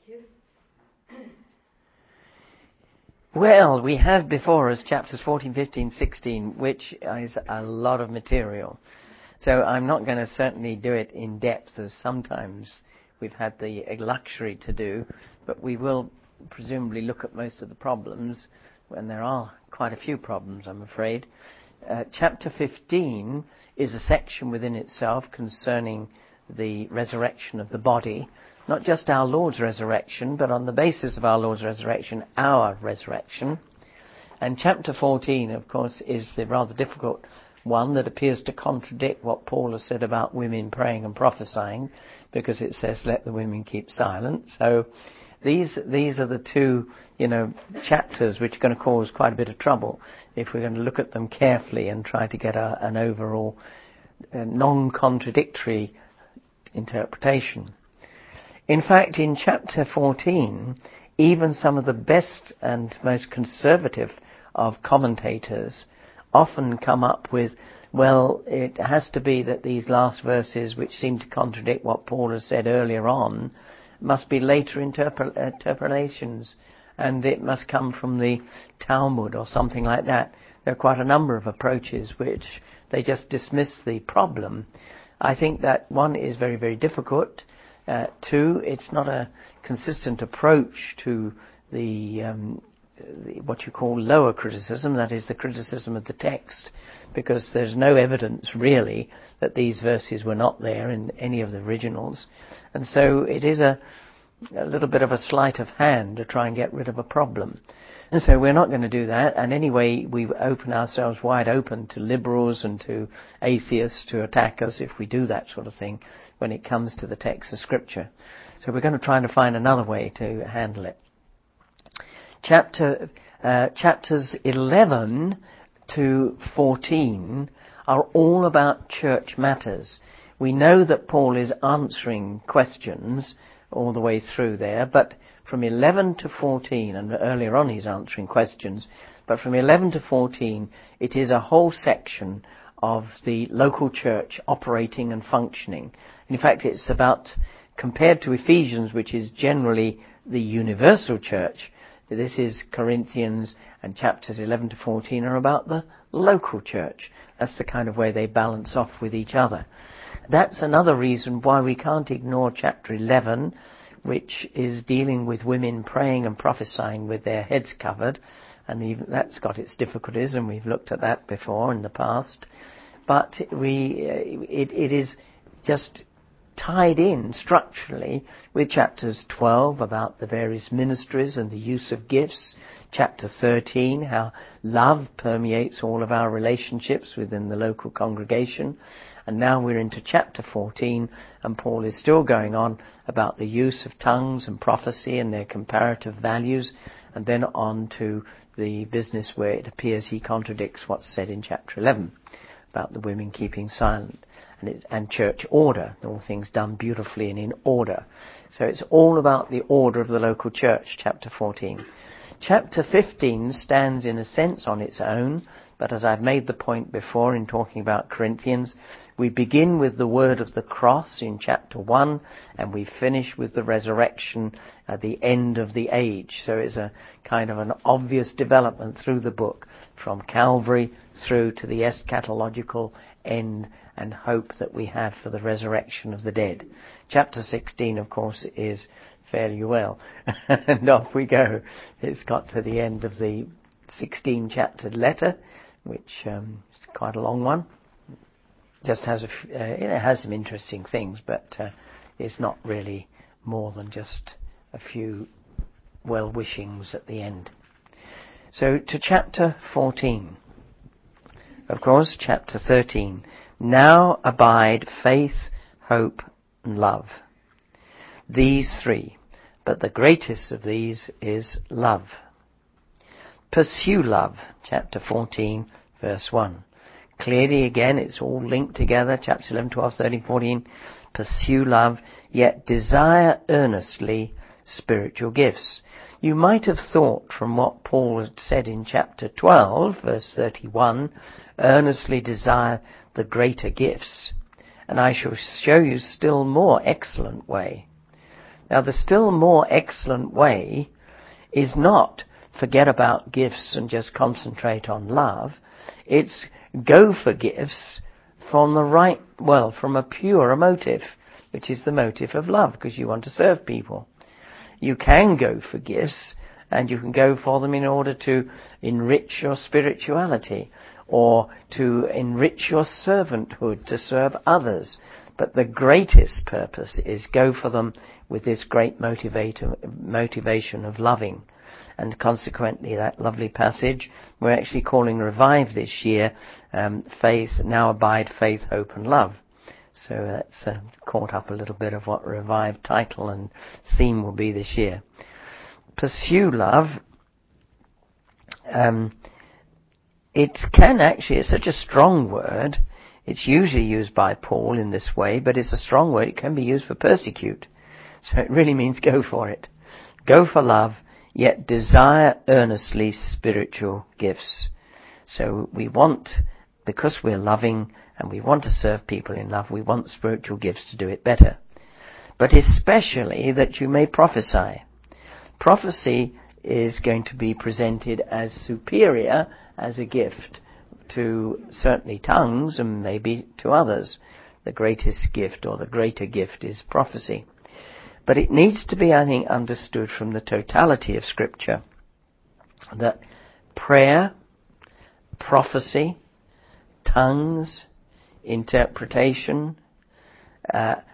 Well, we have before us chapters 14, 15, 16, which is a lot of material. So I'm not going to certainly do it in depth, as sometimes we've had the luxury to do, but we will presumably look at most of the problems, and there are quite a few problems, I'm afraid. Chapter 15 is a section within itself concerning the resurrection of the body. Not just our Lord's resurrection, but on the basis of our Lord's resurrection, our resurrection. And chapter 14, of course, is the rather difficult one that appears to contradict what Paul has said about women praying and prophesying, because it says, let the women keep silent. So these are the two, chapters which are going to cause quite a bit of trouble if we're going to look at them carefully and try to get an overall non-contradictory interpretation. In fact, in chapter 14, even some of the best and most conservative of commentators often come up with, well, it has to be that these last verses, which seem to contradict what Paul has said earlier on, must be later interpolations, and it must come from the Talmud or something like that. There are quite a number of approaches which they just dismiss the problem. I think that one is very, very difficult. Two, it's not a consistent approach to the what you call lower criticism, that is the criticism of the text, because there's no evidence really that these verses were not there in any of the originals. And so it is a little bit of a sleight of hand to try and get rid of a problem. And so we're not going to do that. And anyway, we open ourselves wide open to liberals and to atheists to attack us if we do that sort of thing when it comes to the text of Scripture. So we're going to try to find another way to handle it. Chapters 11 to 14 are all about church matters. We know that Paul is answering questions all the way through there, but from 11 to 14, and earlier on he's answering questions, but from 11 to 14 it is a whole section of the local church operating and functioning. In fact, it's about, compared to Ephesians, which is generally the universal church, this is Corinthians, and chapters 11 to 14 are about the local church. That's the kind of way they balance off with each other. That's another reason why we can't ignore chapter 11, which is dealing with women praying and prophesying with their heads covered, and even that's got its difficulties, and we've looked at that before in the past. But it is just tied in structurally with chapters 12 about the various ministries and the use of gifts, chapter 13 how love permeates all of our relationships within the local congregation, and now we're into chapter 14, and Paul is still going on about the use of tongues and prophecy and their comparative values, and then on to the business where it appears he contradicts what's said in chapter 11 about the women keeping silent. And church order, all things done beautifully and in order. So it's all about the order of the local church, chapter 14. Chapter 15 stands in a sense on its own, but as I've made the point before in talking about Corinthians, we begin with the word of the cross in chapter 1, and we finish with the resurrection at the end of the age. So it's a kind of an obvious development through the book, from Calvary through to the eschatological end and hope that we have for the resurrection of the dead. Chapter 16, of course, is fairly well. And off we go. It's got to the end of the 16-chaptered letter, which is quite a long one. Just has it has some interesting things, but it's not really more than just a few well-wishings at the end. So to chapter 14. Of course, chapter 13. Now abide faith, hope, and love. These three, but the greatest of these is love. Pursue love, chapter 14, verse 1. Clearly, again, it's all linked together, chapters 11, 12, 13, 14. Pursue love, yet desire earnestly spiritual gifts. You might have thought from what Paul had said in chapter 12, verse 31, earnestly desire the greater gifts, and I shall show you still more excellent way. Now, the still more excellent way is not forget about gifts and just concentrate on love. It's go for gifts from from a pure motive, which is the motive of love, because you want to serve people. You can go for gifts, and you can go for them in order to enrich your spirituality or to enrich your servanthood, to serve others. But the greatest purpose is go for them with this great motivation of loving. And consequently, that lovely passage, we're actually calling Revive this year, faith, now abide, faith, hope and love. So that's caught up a little bit of what Revive title and theme will be this year. Pursue love. It can actually, it's such a strong word. It's usually used by Paul in this way, but it's a strong word. It can be used for persecute. So it really means go for it. Go for love, yet desire earnestly spiritual gifts. So we want, because we're loving and we want to serve people in love, we want spiritual gifts to do it better. But especially that you may prophesy. Prophecy is going to be presented as superior as a gift to certainly tongues and maybe to others. The greatest gift or the greater gift is prophecy. But it needs to be, I think, understood from the totality of Scripture that prayer, prophecy, tongues, interpretation, I've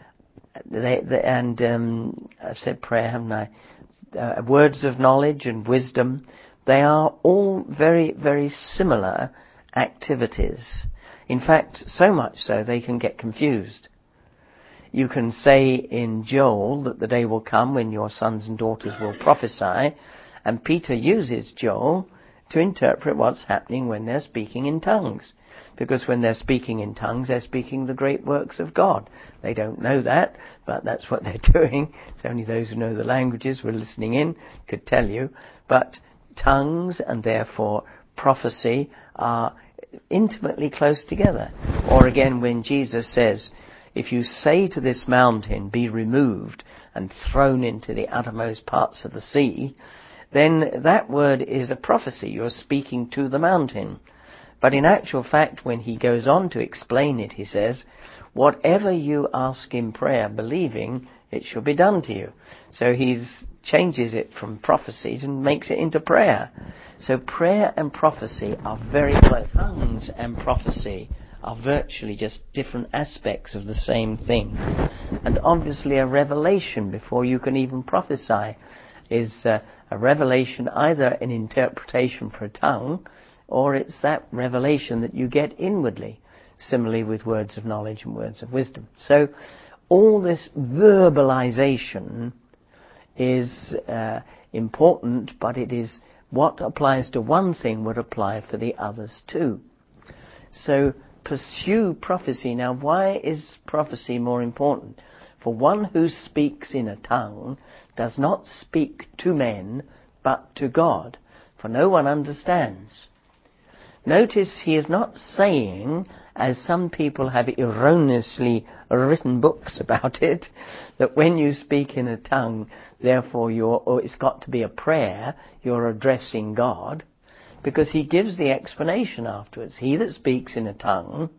said prayer, haven't I? Words of knowledge and wisdom, they are all very, very similar activities. In fact, so much so they can get confused. You can say in Joel that the day will come when your sons and daughters will prophesy, and Peter uses Joel to interpret what's happening when they're speaking in tongues. Because when they're speaking in tongues, they're speaking the great works of God. They don't know that, but that's what they're doing. It's only those who know the languages who are listening in could tell you. But tongues and therefore prophecy are intimately close together. Or again, when Jesus says, if you say to this mountain, be removed and thrown into the uttermost parts of the sea, then that word is a prophecy. You're speaking to the mountain. But in actual fact, when he goes on to explain it, he says, whatever you ask in prayer, believing, it shall be done to you. So he changes it from prophecy and makes it into prayer. So prayer and prophecy are very close. Tongues and prophecy are virtually just different aspects of the same thing. And obviously a revelation before you can even prophesy is a revelation, either an interpretation for a tongue, or it's that revelation that you get inwardly. Similarly with words of knowledge and words of wisdom. So all this verbalization is important, but it is what applies to one thing would apply for the others too. So pursue prophecy. Now, why is prophecy more important? For one who speaks in a tongue does not speak to men, but to God, for no one understands. Notice he is not saying, as some people have erroneously written books about it, that when you speak in a tongue, therefore it's got to be a prayer, you're addressing God, because he gives the explanation afterwards. He that speaks in a tongue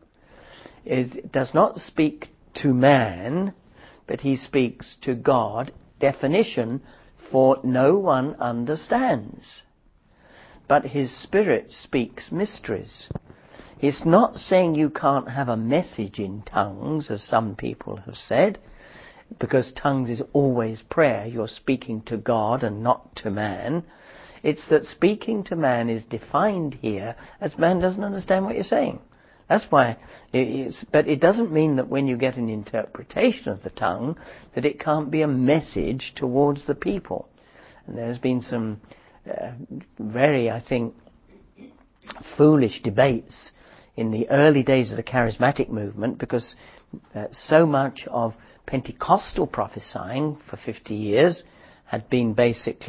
does not speak to man, but he speaks to God. Definition, for no one understands. But his Spirit speaks mysteries. It's not saying you can't have a message in tongues, as some people have said, because tongues is always prayer. You're speaking to God and not to man. It's that speaking to man is defined here as man doesn't understand what you're saying. That's why but it doesn't mean that when you get an interpretation of the tongue that it can't be a message towards the people. And there's been some very, I think, foolish debates in the early days of the charismatic movement, because so much of Pentecostal prophesying for 50 years had been basically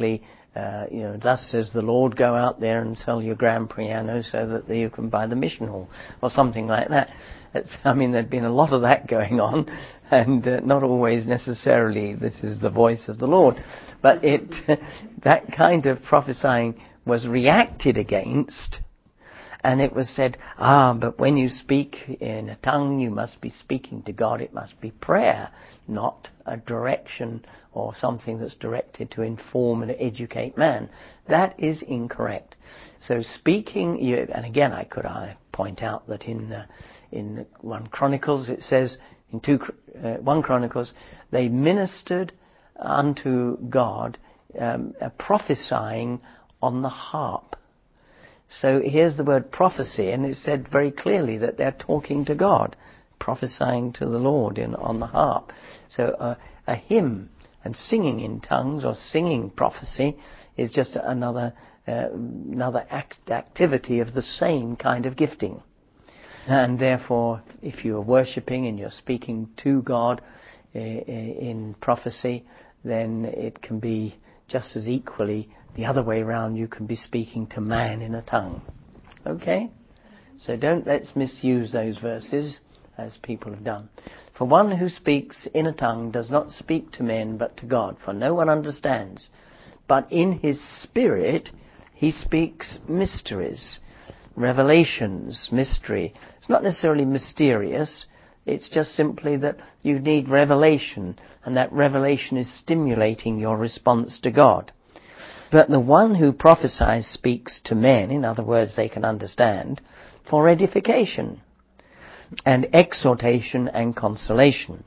thus says the Lord, go out there and sell your grand piano so that you can buy the mission hall, or something like that. There'd been a lot of that going on, and not always necessarily this is the voice of the Lord. But that kind of prophesying was reacted against, and it was said, but when you speak in a tongue, you must be speaking to God. It must be prayer, not a direction or something that's directed to inform and educate man. That is incorrect. So speaking, and again, I point out that in 1 Chronicles it says, in 1 Chronicles, they ministered unto God, prophesying on the harp. So here's the word prophecy, and it's said very clearly that they're talking to God, prophesying to the Lord on the harp. So a hymn and singing in tongues or singing prophecy is just another activity of the same kind of gifting. And therefore, if you are worshipping and you're speaking to God in prophecy, then it can be just as equally the other way around. You can be speaking to man in a tongue. Okay? So let's misuse those verses as people have done. For one who speaks in a tongue does not speak to men but to God, for no one understands. But in his spirit he speaks mysteries, revelations, mystery. It's not necessarily mysterious. It's just simply that you need revelation, and that revelation is stimulating your response to God. But the one who prophesies speaks to men, in other words, they can understand, for edification and exhortation and consolation.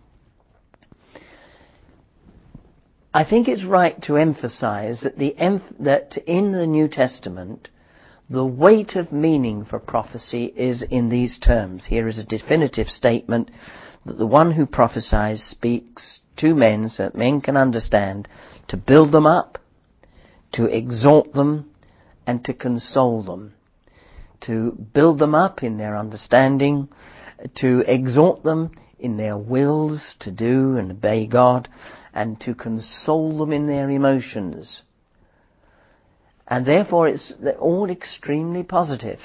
I think it's right to emphasize that that in the New Testament, the weight of meaning for prophecy is in these terms. Here is a definitive statement that the one who prophesies speaks to men so that men can understand, to build them up, to exhort them, and to console them. To build them up in their understanding, to exhort them in their wills to do and obey God, and to console them in their emotions. And therefore they're all extremely positive.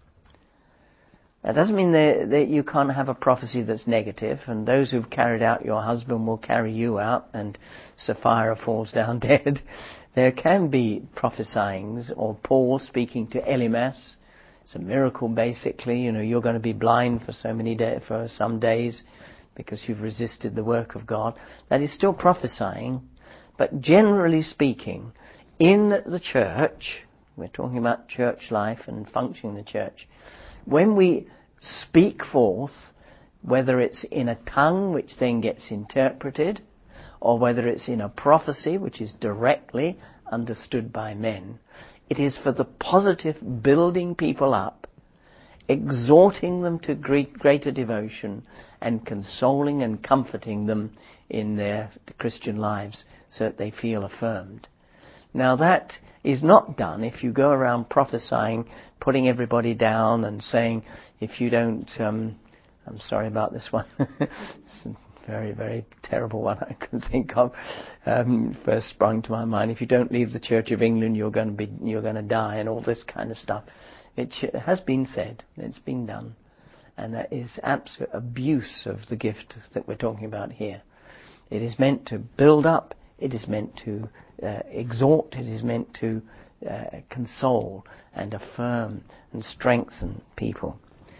That doesn't mean that you can't have a prophecy that's negative, and those who've carried out your husband will carry you out, and Sapphira falls down dead. There can be prophesyings, or Paul speaking to Elimas. It's a miracle, basically. You're going to be blind for for some days because you've resisted the work of God. That is still prophesying, but generally speaking, in the church, we're talking about church life and functioning in the church, when we speak forth, whether it's in a tongue which then gets interpreted, or whether it's in a prophecy which is directly understood by men, it is for the positive building people up, exhorting them to greater devotion, and consoling and comforting them in their Christian lives so that they feel affirmed. Now that is not done if you go around prophesying, putting everybody down and saying, if you don't, I'm sorry about this one, it's a very, very terrible one I can think of, first sprung to my mind, if you don't leave the Church of England you're going to die, and all this kind of stuff. It has been said, it's been done, and that is absolute abuse of the gift that we're talking about here. It is meant to build up, it is meant to exhort, it is meant to console and affirm and strengthen people.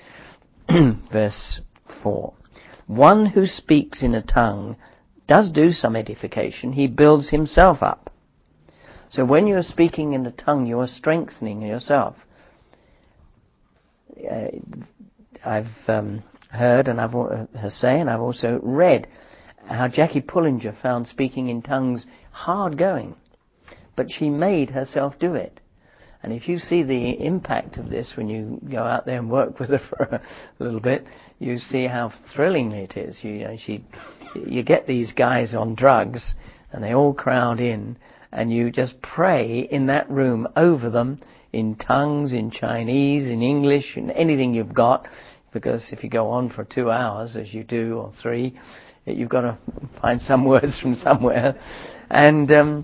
Verse 4. One who speaks in a tongue does do some edification, he builds himself up. So when you are speaking in a tongue, you are strengthening yourself. I've heard and I've also read how Jackie Pullinger found speaking in tongues hard going, but she made herself do it. And if you see the impact of this when you go out there and work with her for a little bit, you see how thrilling it is. You get these guys on drugs and they all crowd in, and you just pray in that room over them in tongues, in Chinese, in English, in anything you've got, because if you go on for 2 hours, as you do, or 3, you've got to find some words from somewhere. And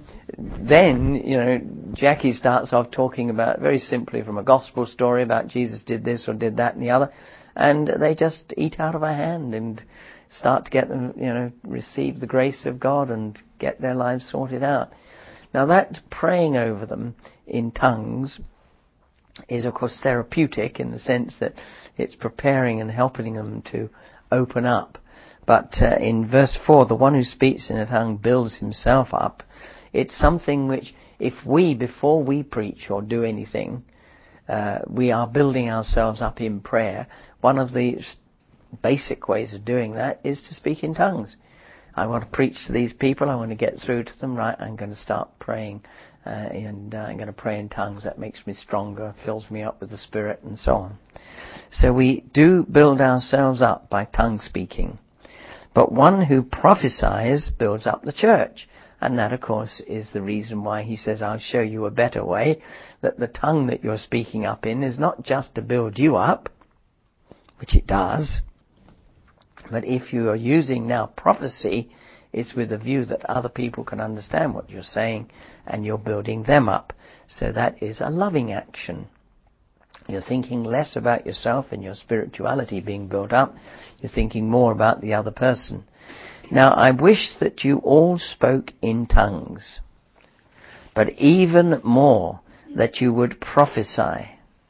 then, Jackie starts off talking about, very simply from a gospel story about Jesus did this or did that and the other, and they just eat out of her hand and start to get them, receive the grace of God and get their lives sorted out. Now that praying over them in tongues is of course therapeutic in the sense that it's preparing and helping them to open up. But in verse 4, the one who speaks in a tongue builds himself up. It's something which, if we, before we preach or do anything, we are building ourselves up in prayer, one of the basic ways of doing that is to speak in tongues. I want to preach to these people, I want to get through to them, right, I'm going to start praying, and I'm going to pray in tongues. That makes me stronger, fills me up with the Spirit, and so on. So we do build ourselves up by tongue speaking. But one who prophesies builds up the church. And that, of course, is the reason why he says, I'll show you a better way, that the tongue that you're speaking up in is not just to build you up, which it does, but if you are using now prophecy, it's with a view that other people can understand what you're saying and you're building them up. So that is a loving action. You're thinking less about yourself and your spirituality being built up. You're thinking more about the other person. Now, I wish that you all spoke in tongues, but even more that you would prophesy.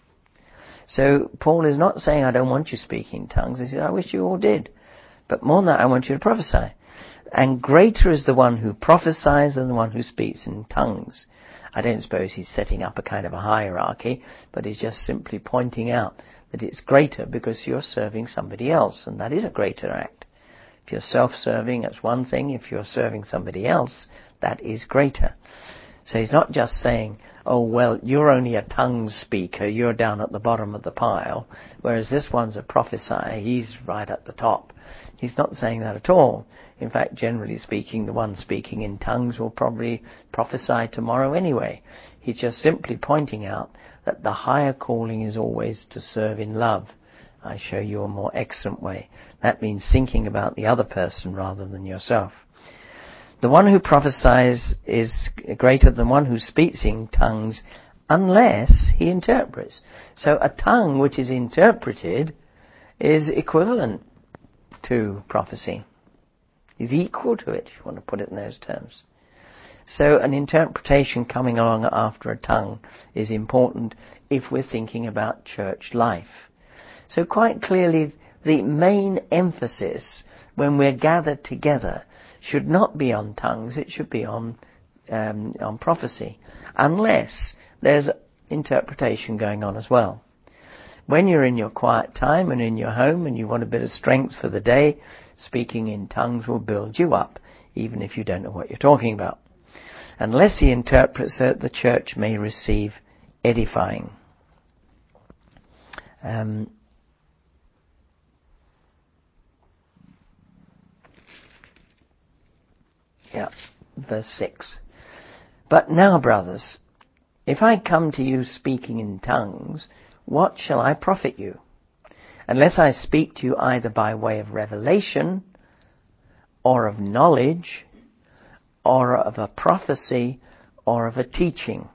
So Paul is not saying, I don't want you speaking in tongues. He says, I wish you all did. But more than that, I want you to prophesy. And greater is the one who prophesies than the one who speaks in tongues. I don't suppose he's setting up a kind of a hierarchy, but he's just simply pointing out that it's greater because you're serving somebody else, and that is a greater act. If you're self-serving, that's one thing. If you're serving somebody else, that is greater. So he's not just saying, oh, well, you're only a tongue speaker, you're down at the bottom of the pile, whereas this one's a prophesier, he's right at the top. He's not saying that at all. In fact, generally speaking, the one speaking in tongues will probably prophesy tomorrow anyway. He's just simply pointing out that the higher calling is always to serve in love. I show you a more excellent way. That means thinking about the other person rather than yourself. The one who prophesies is greater than one who speaks in tongues unless he interprets. So a tongue which is interpreted is equivalent to prophecy. Is equal to it, if you want to put it in those terms. So an interpretation coming along after a tongue is important if we're thinking about church life. So quite clearly, the main emphasis when we're gathered together should not be on tongues, it should be on prophecy, unless there's interpretation going on as well. When you're in your quiet time and in your home and you want a bit of strength for the day, speaking in tongues will build you up, even if you don't know what you're talking about. Unless he interprets it, the church may receive edifying. Verse 6. But now, brothers, if I come to you speaking in tongues, what shall I profit you? Unless I speak to you either by way of revelation, or of knowledge, or of a prophecy, or of a teaching.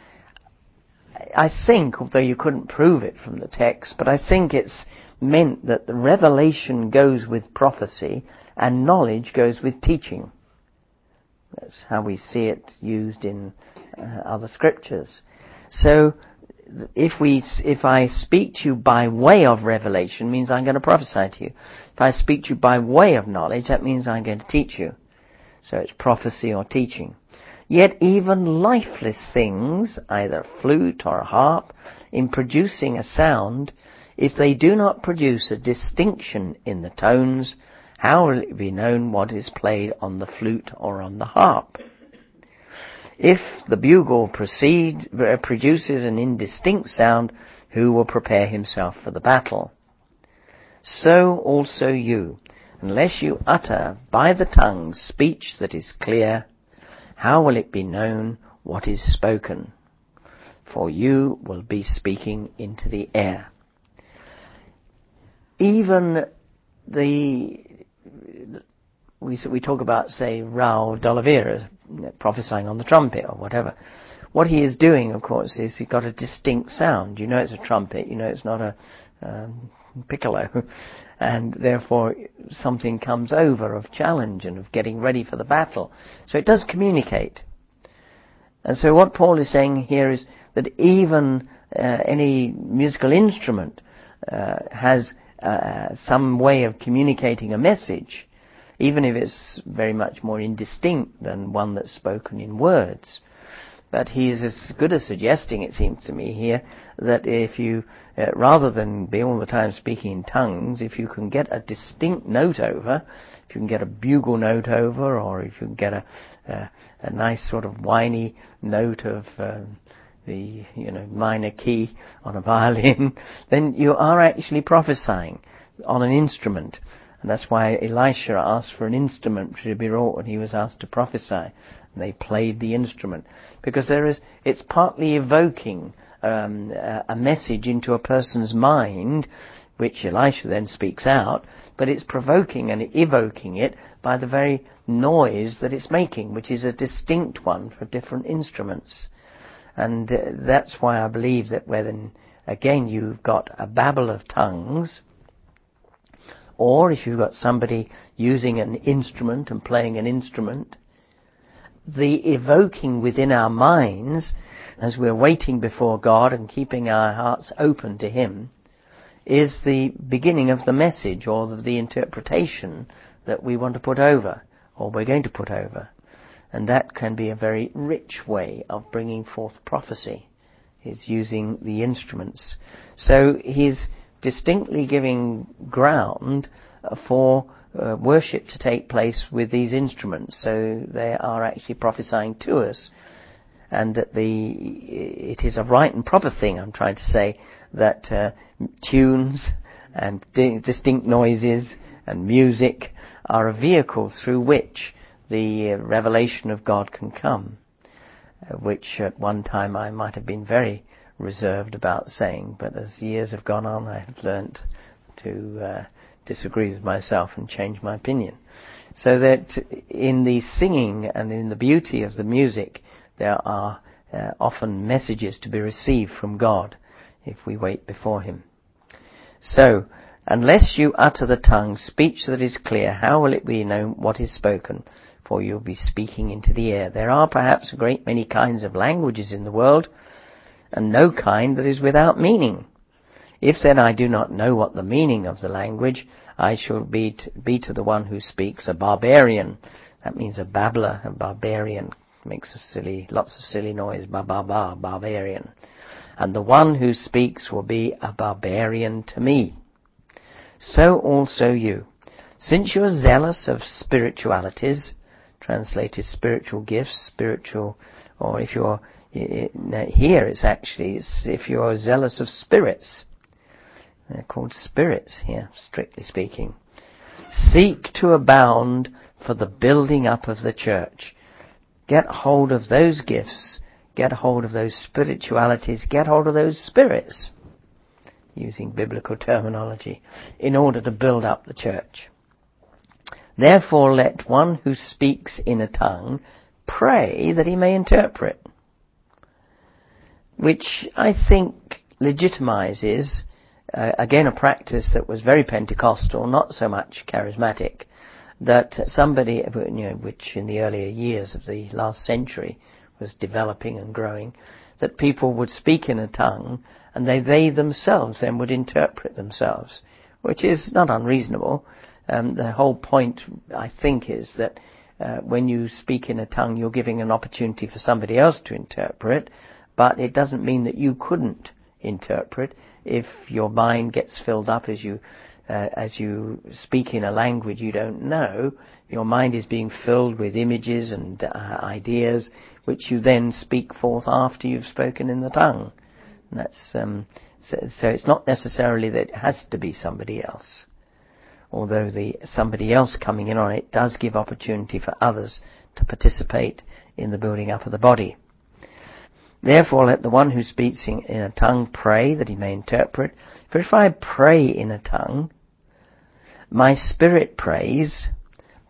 I think, although you couldn't prove it from the text, but I think it's meant that the revelation goes with prophecy and knowledge goes with teaching. That's how we see it used in other scriptures. So if I speak to you by way of revelation, means I'm going to prophesy to you. If I speak to you by way of knowledge, that means I'm going to teach you. So it's prophecy or teaching. Yet even lifeless things, either a flute or a harp, in producing a sound, if they do not produce a distinction in the tones, how will it be known what is played on the flute or on the harp? If the bugle produces an indistinct sound, who will prepare himself for the battle? So also you, unless you utter by the tongue speech that is clear, how will it be known what is spoken? For you will be speaking into the air. we talk about, say, Raul de Oliveira prophesying on the trumpet or whatever. What he is doing, of course, is he's got a distinct sound. You know it's a trumpet. You know it's not a piccolo. And therefore something comes over of challenge and of getting ready for the battle. So it does communicate. And so what Paul is saying here is that even any musical instrument has some way of communicating a message, even if it's very much more indistinct than one that's spoken in words. But he's as good as suggesting, it seems to me here, that if you, rather than be all the time speaking in tongues, if you can get a distinct note over, if you can get a bugle note over, or if you can get a nice sort of whiny note of the minor key on a violin, then you are actually prophesying on an instrument. And that's why Elisha asked for an instrument to be wrought when he was asked to prophesy. And they played the instrument. Because it's partly evoking a message into a person's mind, which Elisha then speaks out, but it's provoking and evoking it by the very noise that it's making, which is a distinct one for different instruments. And that's why I believe that when, again, you've got a babble of tongues, or if you've got somebody using an instrument and playing an instrument, the evoking within our minds, as we're waiting before God and keeping our hearts open to Him, is the beginning of the message or of the interpretation that we want to put over, or we're going to put over. And that can be a very rich way of bringing forth prophecy, is using the instruments. So he's distinctly giving ground for worship to take place with these instruments. So they are actually prophesying to us. And that it is a right and proper thing, I'm trying to say, that tunes and distinct noises and music are a vehicle through which the revelation of God can come, which at one time I might have been very reserved about saying, but as years have gone on I have learnt to disagree with myself and change my opinion. So that in the singing and in the beauty of the music there are often messages to be received from God if we wait before Him. So, unless you utter the tongue speech that is clear, how will it be known what is spoken? For you'll be speaking into the air. There are perhaps a great many kinds of languages in the world, and no kind that is without meaning. If then I do not know what the meaning of the language, I shall be to the one who speaks a barbarian. That means a babbler, a barbarian. Makes lots of silly noise, barbarian. And the one who speaks will be a barbarian to me. So also you, since you are zealous of spiritualities, translated spiritual gifts, spiritual, or if you're, here it's if you are zealous of spirits. They're called spirits here, strictly speaking. Seek to abound for the building up of the church. Get hold of those gifts, get hold of those spiritualities, get hold of those spirits, using biblical terminology, in order to build up the church. Therefore let one who speaks in a tongue pray that he may interpret, which I think legitimizes, again, a practice that was very Pentecostal, not so much charismatic, that somebody, which in the earlier years of the last century was developing and growing, that people would speak in a tongue and they themselves then would interpret themselves, which is not unreasonable. The whole point, I think, is that when you speak in a tongue, you're giving an opportunity for somebody else to interpret, but it doesn't mean that you couldn't interpret if your mind gets filled up as you speak in a language you don't know. Your mind is being filled with images and ideas, which you then speak forth after you've spoken in the tongue. And that's so it's not necessarily that it has to be somebody else, although the somebody else coming in on it does give opportunity for others to participate in the building up of the body. Therefore let the one who speaks in a tongue pray that he may interpret. For if I pray in a tongue, my spirit prays,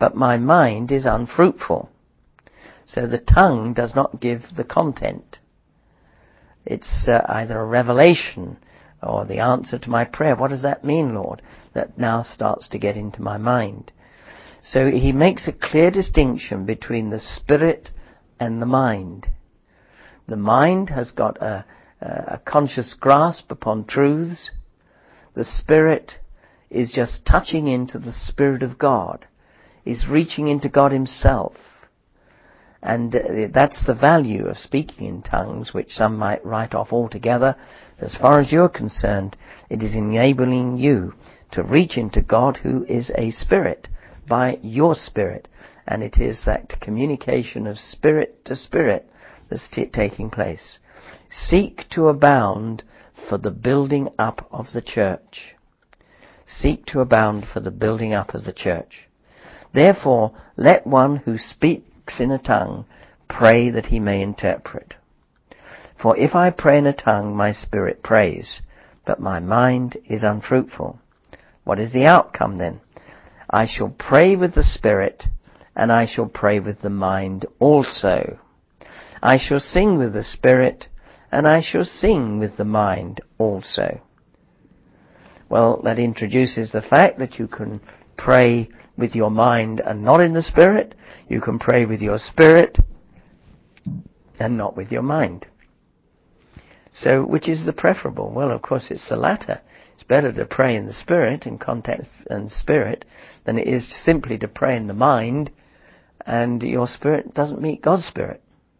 but my mind is unfruitful. So the tongue does not give the content. It's either a revelation or the answer to my prayer. What does that mean, Lord? That now starts to get into my mind. So he makes a clear distinction between the spirit and the mind. The mind has got a conscious grasp upon truths. The spirit is just touching into the Spirit of God, is reaching into God himself. And that's the value of speaking in tongues, which some might write off altogether. As far as you're concerned, it is enabling you to reach into God, who is a spirit, by your spirit. And it is that communication of spirit to spirit that's taking place. Seek to abound for the building up of the church. Seek to abound for the building up of the church. Therefore, let one who speaks in a tongue pray that he may interpret. For if I pray in a tongue, my spirit prays, but my mind is unfruitful. What is the outcome then? I shall pray with the spirit, and I shall pray with the mind also. I shall sing with the spirit, and I shall sing with the mind also. Well, that introduces the fact that you can pray with your mind and not in the spirit. You can pray with your spirit and not with your mind. So, which is the preferable? Well, of course, it's the latter. It's better to pray in the spirit, in context and spirit, than it is simply to pray in the mind and your spirit doesn't meet God's spirit.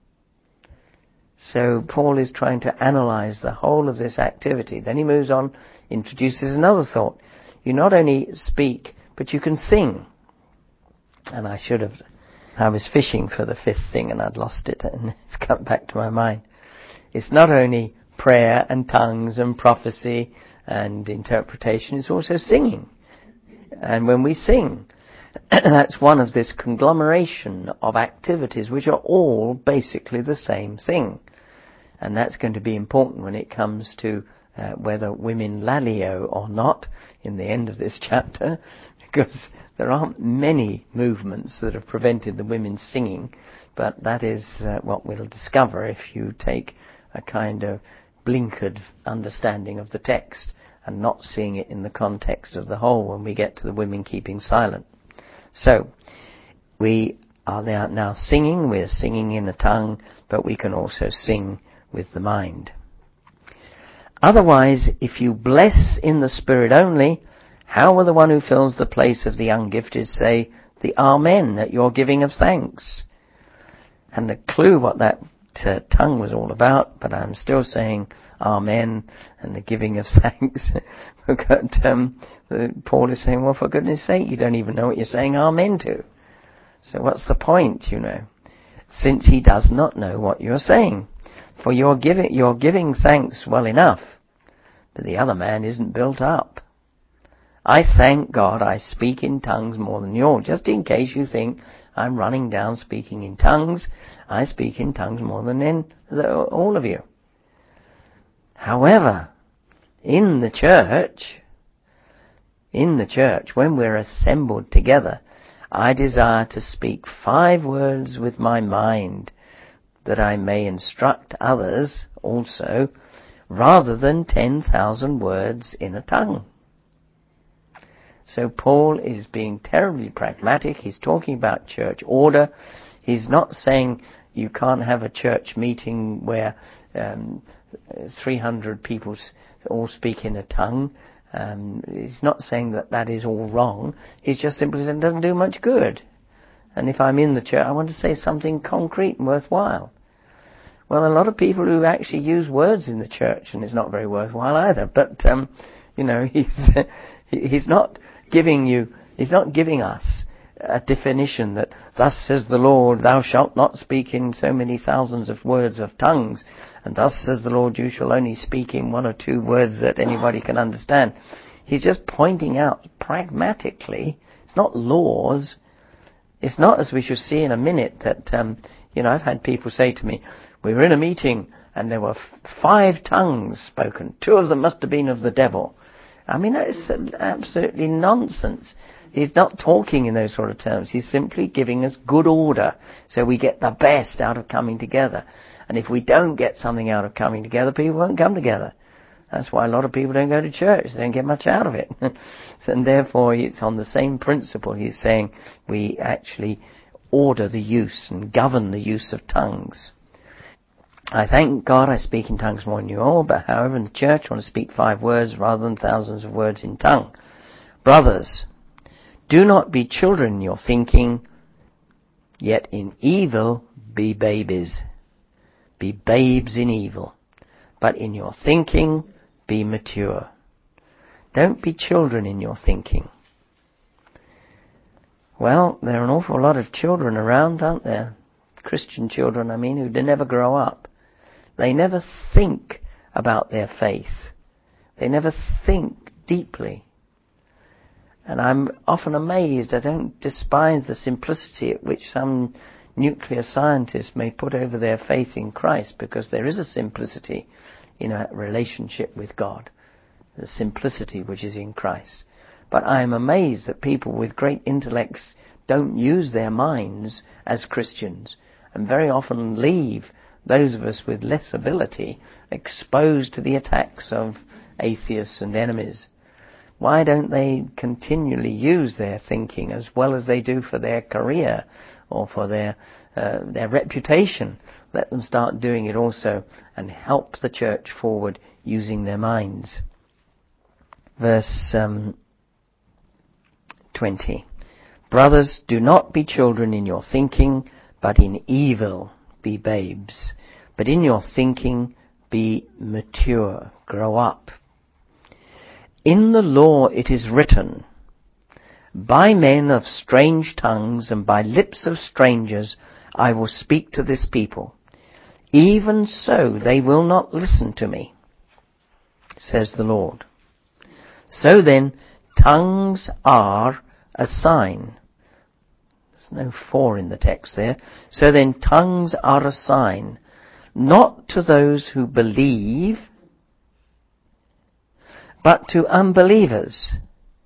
So Paul is trying to analyze the whole of this activity. Then he moves on, introduces another thought. You not only speak, but you can sing. And I was fishing for the fifth thing and I'd lost it, and it's come back to my mind. It's not only prayer and tongues and prophecy and interpretation, it's also singing. And when we sing, that's one of this conglomeration of activities which are all basically the same thing. And that's going to be important when it comes to whether women lalio or not in the end of this chapter, because there aren't many movements that have prevented the women singing, but that is what we'll discover if you take a kind of blinkered understanding of the text and not seeing it in the context of the whole when we get to the women keeping silent. So, we are now singing, we're singing in a tongue, but we can also sing with the mind. Otherwise, if you bless in the Spirit only, how will the one who fills the place of the ungifted say the Amen at your giving of thanks? And the clue what that tongue was all about, but I'm still saying Amen and the giving of thanks. Paul is saying, well, for goodness sake, you don't even know what you're saying Amen to. So what's the point, since he does not know what you're saying? For you're giving thanks well enough, but the other man isn't built up. I thank God I speak in tongues more than you all. Just in case you think I'm running down speaking in tongues, I speak in tongues more than all of you. However, in the church, when we're assembled together, I desire to speak 5 words with my mind, that I may instruct others also, rather than 10,000 words in a tongue. So Paul is being terribly pragmatic. He's talking about church order. He's not saying you can't have a church meeting where 300 people all speak in a tongue. He's not saying that is all wrong. He's just simply saying it doesn't do much good. And if I'm in the church, I want to say something concrete and worthwhile. Well, a lot of people who actually use words in the church, and it's not very worthwhile either. But he's not giving us a definition that thus says the Lord, thou shalt not speak in so many thousands of words of tongues, and thus says the Lord, you shall only speak in 1 or 2 words that anybody can understand. He's just pointing out pragmatically. It's not laws. It's not, as we shall see in a minute, that I've had people say to me, we were in a meeting and there were 5 tongues spoken. 2 of them must have been of the devil. I mean, that is absolutely nonsense. He's not talking in those sort of terms. He's simply giving us good order so we get the best out of coming together. And if we don't get something out of coming together, people won't come together. That's why a lot of people don't go to church. They don't get much out of it. And therefore, it's on the same principle. He's saying we actually order the use and govern the use of tongues. I thank God I speak in tongues more than you all, but however in the church I want to speak 5 words rather than thousands of words in tongue. Brothers, do not be children in your thinking, yet in evil be babies. Be babes in evil, but in your thinking be mature. Don't be children in your thinking. Well, there are an awful lot of children around, aren't there? Christian children, I mean, who never grow up. They never think about their faith. They never think deeply. And I'm often amazed. I don't despise the simplicity at which some nuclear scientists may put over their faith in Christ, because there is a simplicity in a relationship with God. The simplicity which is in Christ. But I am amazed that people with great intellects don't use their minds as Christians, and very often leave those of us with less ability exposed to the attacks of atheists and enemies. Why don't they continually use their thinking as well as they do for their career or for their reputation? Let them start doing it also and help the church forward using their minds. Verse 20. Brothers, do not be children in your thinking, but in evil be babes. But in your thinking be mature, grow up. In the law it is written, by men of strange tongues and by lips of strangers I will speak to this people. Even so they will not listen to me, says the Lord. So then, tongues are a sign. There's no for in the text there. So then, tongues are a sign, not to those who believe, but to unbelievers.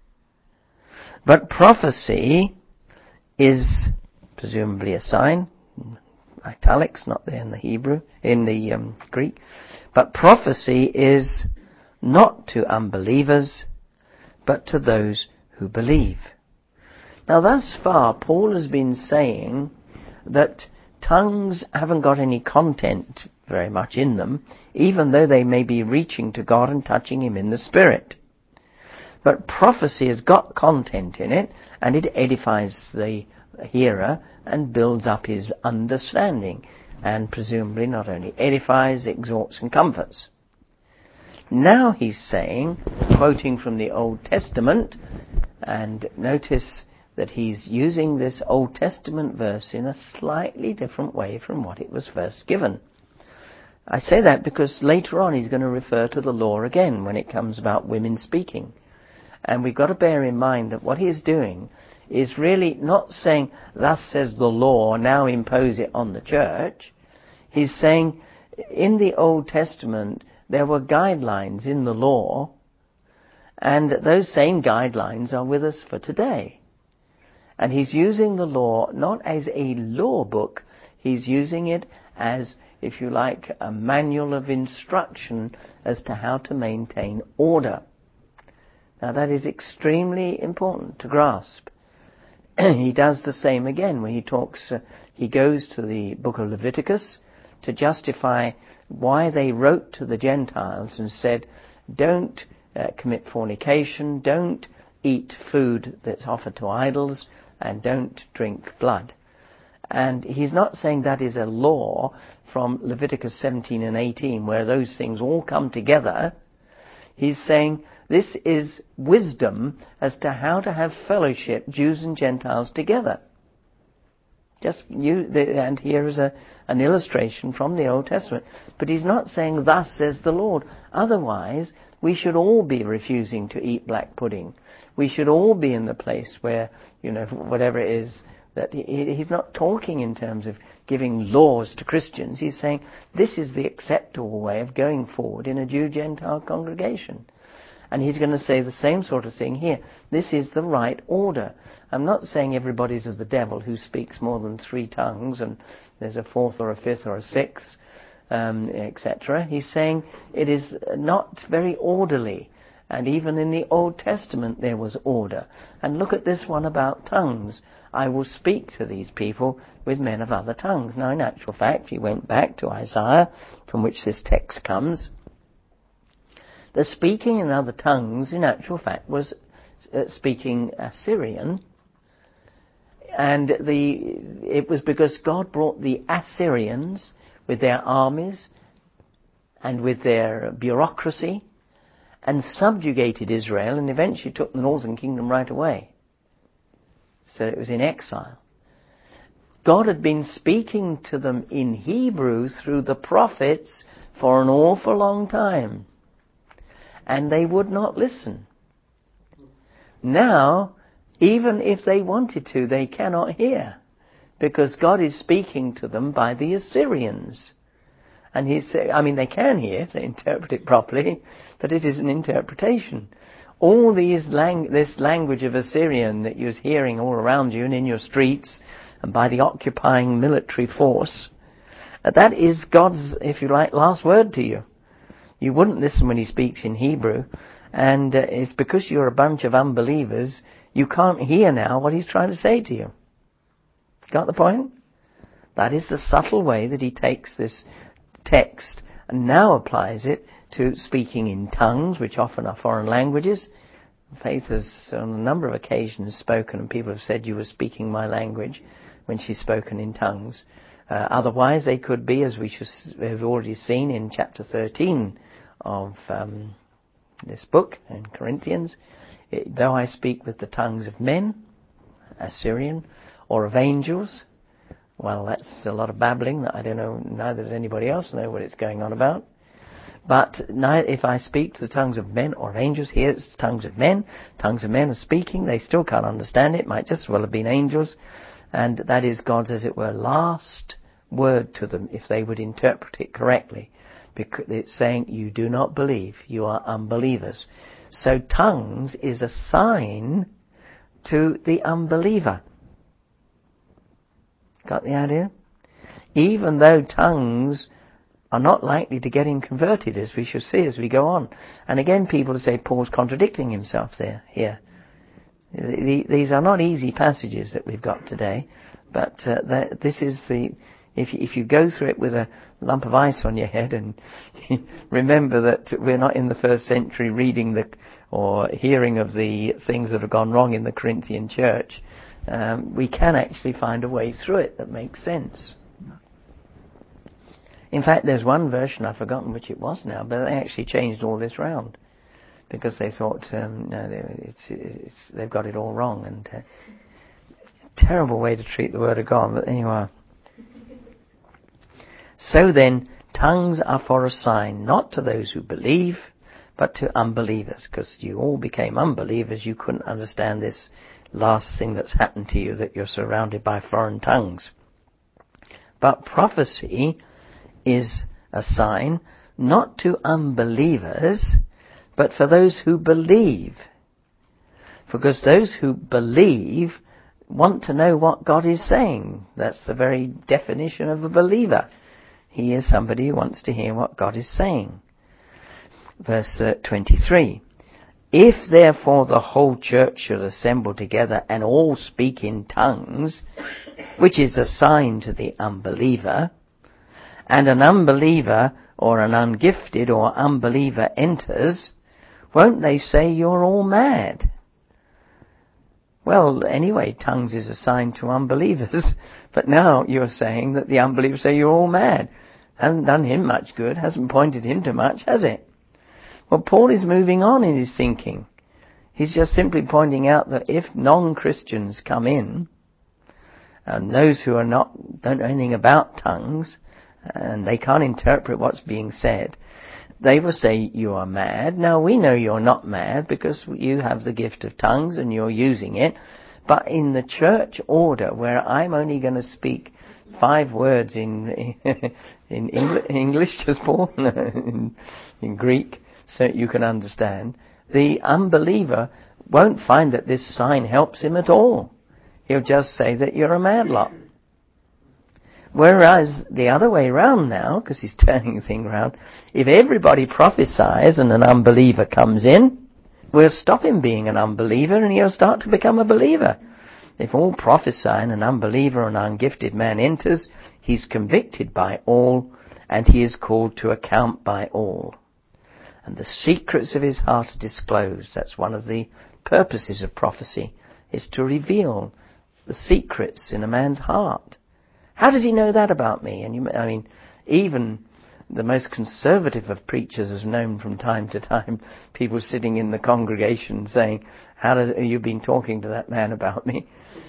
But prophecy is presumably a sign, italics, not there in the Hebrew, in the Greek. But prophecy is not to unbelievers, but to those who believe. Now thus far, Paul has been saying that tongues haven't got any content very much in them, even though they may be reaching to God and touching Him in the Spirit. But prophecy has got content in it, and it edifies the hearer and builds up his understanding, and presumably not only edifies, exhorts and comforts. Now he's saying, quoting from the Old Testament, and notice that he's using this Old Testament verse in a slightly different way from what it was first given. I say that because later on he's going to refer to the law again when it comes about women speaking. And we've got to bear in mind that what he's doing is really not saying, thus says the law, now impose it on the church. He's saying, in the Old Testament, there were guidelines in the law, and those same guidelines are with us for today. And he's using the law not as a law book, he's using it as, if you like, a manual of instruction as to how to maintain order. Now that is extremely important to grasp. He does the same again when he talks, he goes to the book of Leviticus to justify why they wrote to the Gentiles and said, don't commit fornication, don't eat food that's offered to idols, and don't drink blood. And he's not saying that is a law from Leviticus 17 and 18 where those things all come together. He's saying this is wisdom as to how to have fellowship, Jews and Gentiles together. And here is an illustration from the Old Testament. But he's not saying, thus says the Lord. Otherwise, we should all be refusing to eat black pudding. We should all be in the place where, whatever it is, that he's not talking in terms of giving laws to Christians. He's saying, this is the acceptable way of going forward in a Jew-Gentile congregation. And he's going to say the same sort of thing here. This is the right order. I'm not saying everybody's of the devil who speaks more than 3 tongues and there's a 4th or a 5th or a 6th, etc. He's saying it is not very orderly. And even in the Old Testament there was order. And look at this one about tongues. I will speak to these people with men of other tongues. Now, in actual fact, he went back to Isaiah, from which this text comes. The speaking in other tongues, in actual fact, was speaking Assyrian. And it was because God brought the Assyrians with their armies and with their bureaucracy and subjugated Israel and eventually took the northern kingdom right away. So it was in exile. God had been speaking to them in Hebrew through the prophets for an awful long time. And they would not listen. Now, even if they wanted to, they cannot hear. Because God is speaking to them by the Assyrians. And they can hear if they interpret it properly, but it is an interpretation. All this language of Assyrian that you're hearing all around you and in your streets and by the occupying military force, that is God's, if you like, last word to you. You wouldn't listen when he speaks in Hebrew, and it's because you're a bunch of unbelievers, you can't hear now what he's trying to say to you. Got the point? That is the subtle way that he takes this text and now applies it to speaking in tongues, which often are foreign languages. Faith has on a number of occasions spoken, and people have said, you were speaking my language, when she's spoken in tongues. Otherwise, they could be, as we have already seen in chapter 13 of this book in Corinthians, though I speak with the tongues of men, Assyrian, or of angels. Well, that's a lot of babbling that I don't know, neither does anybody else know what it's going on about. But if I speak to the tongues of men or of angels, here it's the tongues of men are speaking, they still can't understand it, might just as well have been angels, and that is God's, as it were, last word to them, if they would interpret it correctly. Because it's saying, you do not believe, you are unbelievers. So tongues is a sign to the unbeliever. Got the idea? Even though tongues are not likely to get him converted, as we shall see as we go on. And again, people say Paul's contradicting himself here. These are not easy passages that we've got today, but this is if you go through it with a lump of ice on your head and remember that we're not in the first century reading or hearing of the things that have gone wrong in the Corinthian church, we can actually find a way through it that makes sense. In fact, there's one version, I've forgotten which it was now, but they actually changed all this round because they thought, no, they've got it all wrong, and terrible way to treat the Word of God, but there you are. So then, tongues are for a sign, not to those who believe, but to unbelievers, because you all became unbelievers, you couldn't understand this last thing that's happened to you, that you're surrounded by foreign tongues. But prophecy is a sign, not to unbelievers, but for those who believe. Because those who believe want to know what God is saying. That's the very definition of a believer. He is somebody who wants to hear what God is saying. Verse 23. If therefore the whole church should assemble together and all speak in tongues, which is a sign to the unbeliever, and an unbeliever or an ungifted or unbeliever enters, won't they say you're all mad? Well, anyway, tongues is a sign to unbelievers, but now you're saying that the unbelievers say you're all mad. Hasn't done him much good, hasn't pointed him to much, has it? Well, Paul is moving on in his thinking. He's just simply pointing out that if non-Christians come in, and those who don't know anything about tongues, and they can't interpret what's being said, they will say you are mad. Now we know you're not mad because you have the gift of tongues and you're using it. But in the church order, where I'm only going to speak 5 words in English, just Paul, in Greek, so you can understand, the unbeliever won't find that this sign helps him at all. He'll just say that you're a mad lot. Whereas the other way round now, because he's turning the thing round, if everybody prophesies and an unbeliever comes in, we'll stop him being an unbeliever and he'll start to become a believer. If all prophesy and an unbeliever or an ungifted man enters, he's convicted by all and he is called to account by all. And the secrets of his heart are disclosed. That's one of the purposes of prophecy, is to reveal the secrets in a man's heart. How does he know that about me? And even the most conservative of preachers has known from time to time people sitting in the congregation saying, have you been talking to that man about me?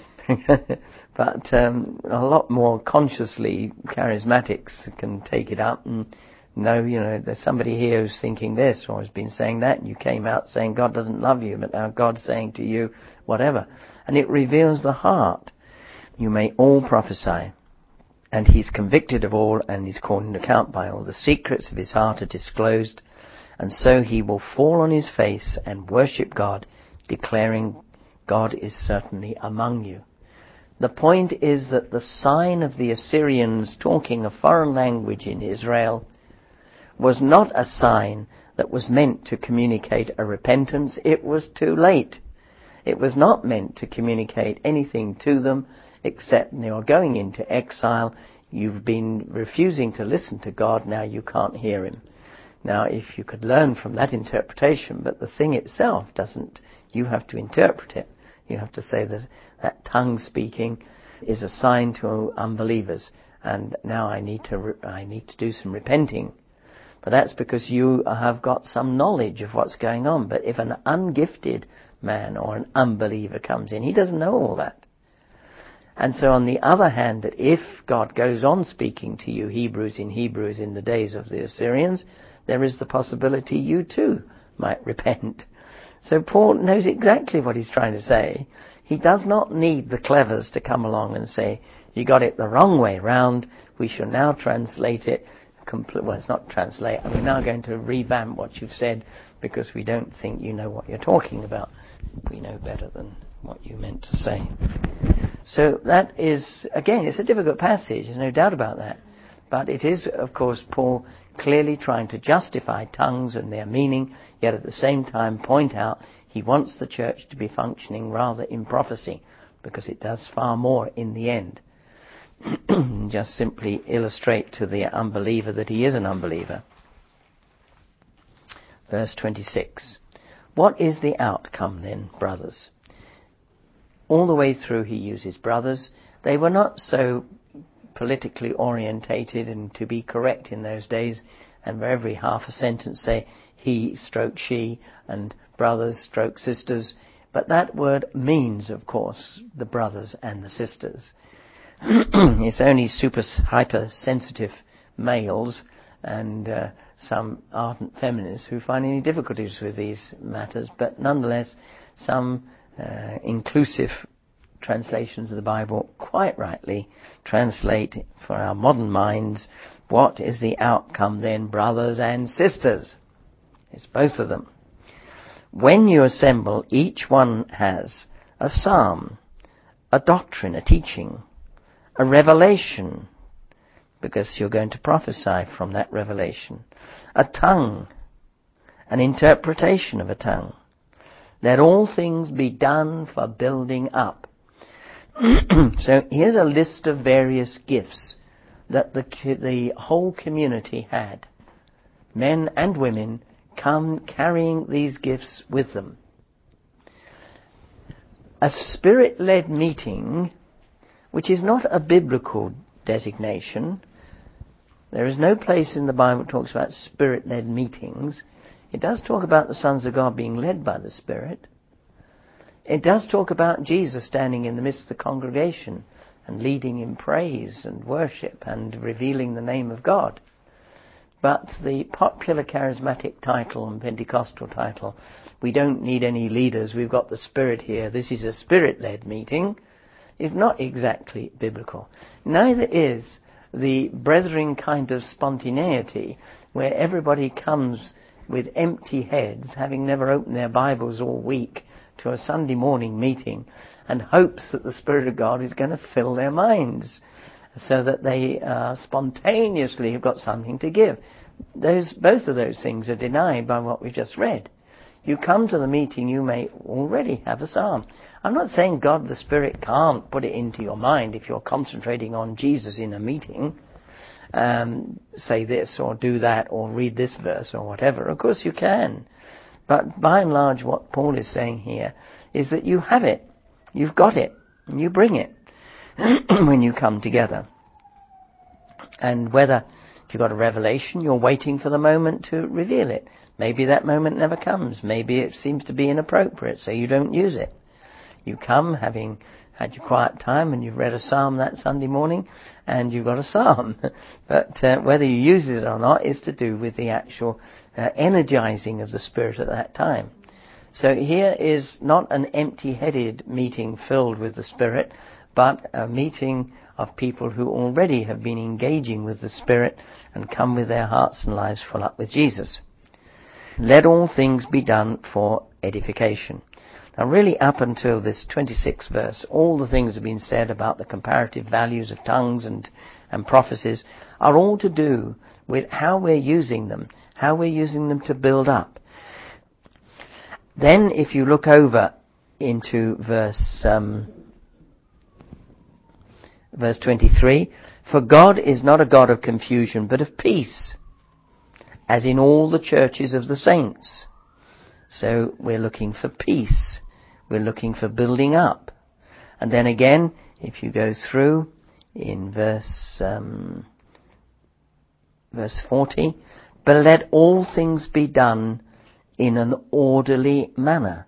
But a lot more consciously charismatics can take it up and know, there's somebody here who's thinking this or has been saying that, and you came out saying God doesn't love you, but now God's saying to you whatever. And it reveals the heart. You may all prophesy. And he's convicted of all, and he's called into account by all. The secrets of his heart are disclosed, and so he will fall on his face and worship God, declaring God is certainly among you. The point is that the sign of the Assyrians talking a foreign language in Israel was not a sign that was meant to communicate a repentance. It was too late. It was not meant to communicate anything to them except you're going into exile, you've been refusing to listen to God, now you can't hear him. Now, if you could learn from that interpretation, but the thing itself doesn't, you have to interpret it. You have to say that tongue speaking is a sign to unbelievers, and now I need to do some repenting. But that's because you have got some knowledge of what's going on. But if an ungifted man or an unbeliever comes in, he doesn't know all that. And so on the other hand, that if God goes on speaking to you, Hebrews in the days of the Assyrians, there is the possibility you too might repent. So Paul knows exactly what he's trying to say. He does not need the clevers to come along and say, you got it the wrong way round, we shall now translate it. Well, it's not translate, we're now going to revamp what you've said because we don't think you know what you're talking about. We know better than what you meant to say. So that is, again, it's a difficult passage, there's no doubt about that. But it is, of course, Paul clearly trying to justify tongues and their meaning, yet at the same time point out he wants the church to be functioning rather in prophecy, because it does far more in the end. Just simply illustrate to the unbeliever that he is an unbeliever. Verse 26. What is the outcome then, brothers? All the way through he uses brothers. They were not so politically orientated and to be correct in those days, and for every half a sentence say he stroke she and brothers stroke sisters. But that word means, of course, the brothers and the sisters. It's only hypersensitive males and some ardent feminists who find any difficulties with these matters, but nonetheless some inclusive translations of the Bible quite rightly translate for our modern minds, what is the outcome then, brothers and sisters? It's both of them. When you assemble, each one has a psalm, a doctrine, a teaching, a revelation, because you're going to prophesy from that revelation, a tongue, an interpretation of a tongue. Let all things be done for building up. So here's a list of various gifts that the whole community had. Men and women come carrying these gifts with them. A spirit-led meeting, which is not a biblical designation. There is no place in the Bible that talks about spirit-led meetings. It does talk about the sons of God being led by the Spirit. It does talk about Jesus standing in the midst of the congregation and leading in praise and worship and revealing the name of God. But the popular charismatic title and Pentecostal title, we don't need any leaders, we've got the Spirit here, this is a Spirit-led meeting, is not exactly biblical. Neither is the brethren kind of spontaneity where everybody comes with empty heads, having never opened their Bibles all week, to a Sunday morning meeting, and hopes that the Spirit of God is going to fill their minds so that they spontaneously have got something to give. Both of those things are denied by what we just read. You come to the meeting, you may already have a psalm. I'm not saying God the Spirit can't put it into your mind if you're concentrating on Jesus in a meeting. Say this or do that or read this verse or whatever. Of course you can. But by and large what Paul is saying here is that you have it. You've got it. And you bring it when you come together. And whether if you've got a revelation, you're waiting for the moment to reveal it. Maybe that moment never comes. Maybe it seems to be inappropriate, so you don't use it. You come having had your quiet time and you've read a psalm that Sunday morning and you've got a psalm. But whether you use it or not is to do with the actual energizing of the Spirit at that time. So here is not an empty-headed meeting filled with the Spirit, but a meeting of people who already have been engaging with the Spirit and come with their hearts and lives full up with Jesus. Let all things be done for edification. Now really up until this 26th verse, all the things that have been said about the comparative values of tongues and prophecies are all to do with how we're using them to build up. Then if you look over into verse 23, for God is not a God of confusion, but of peace, as in all the churches of the saints. So we're looking for peace. We're looking for building up. And then again, if you go through in verse 40, but let all things be done in an orderly manner.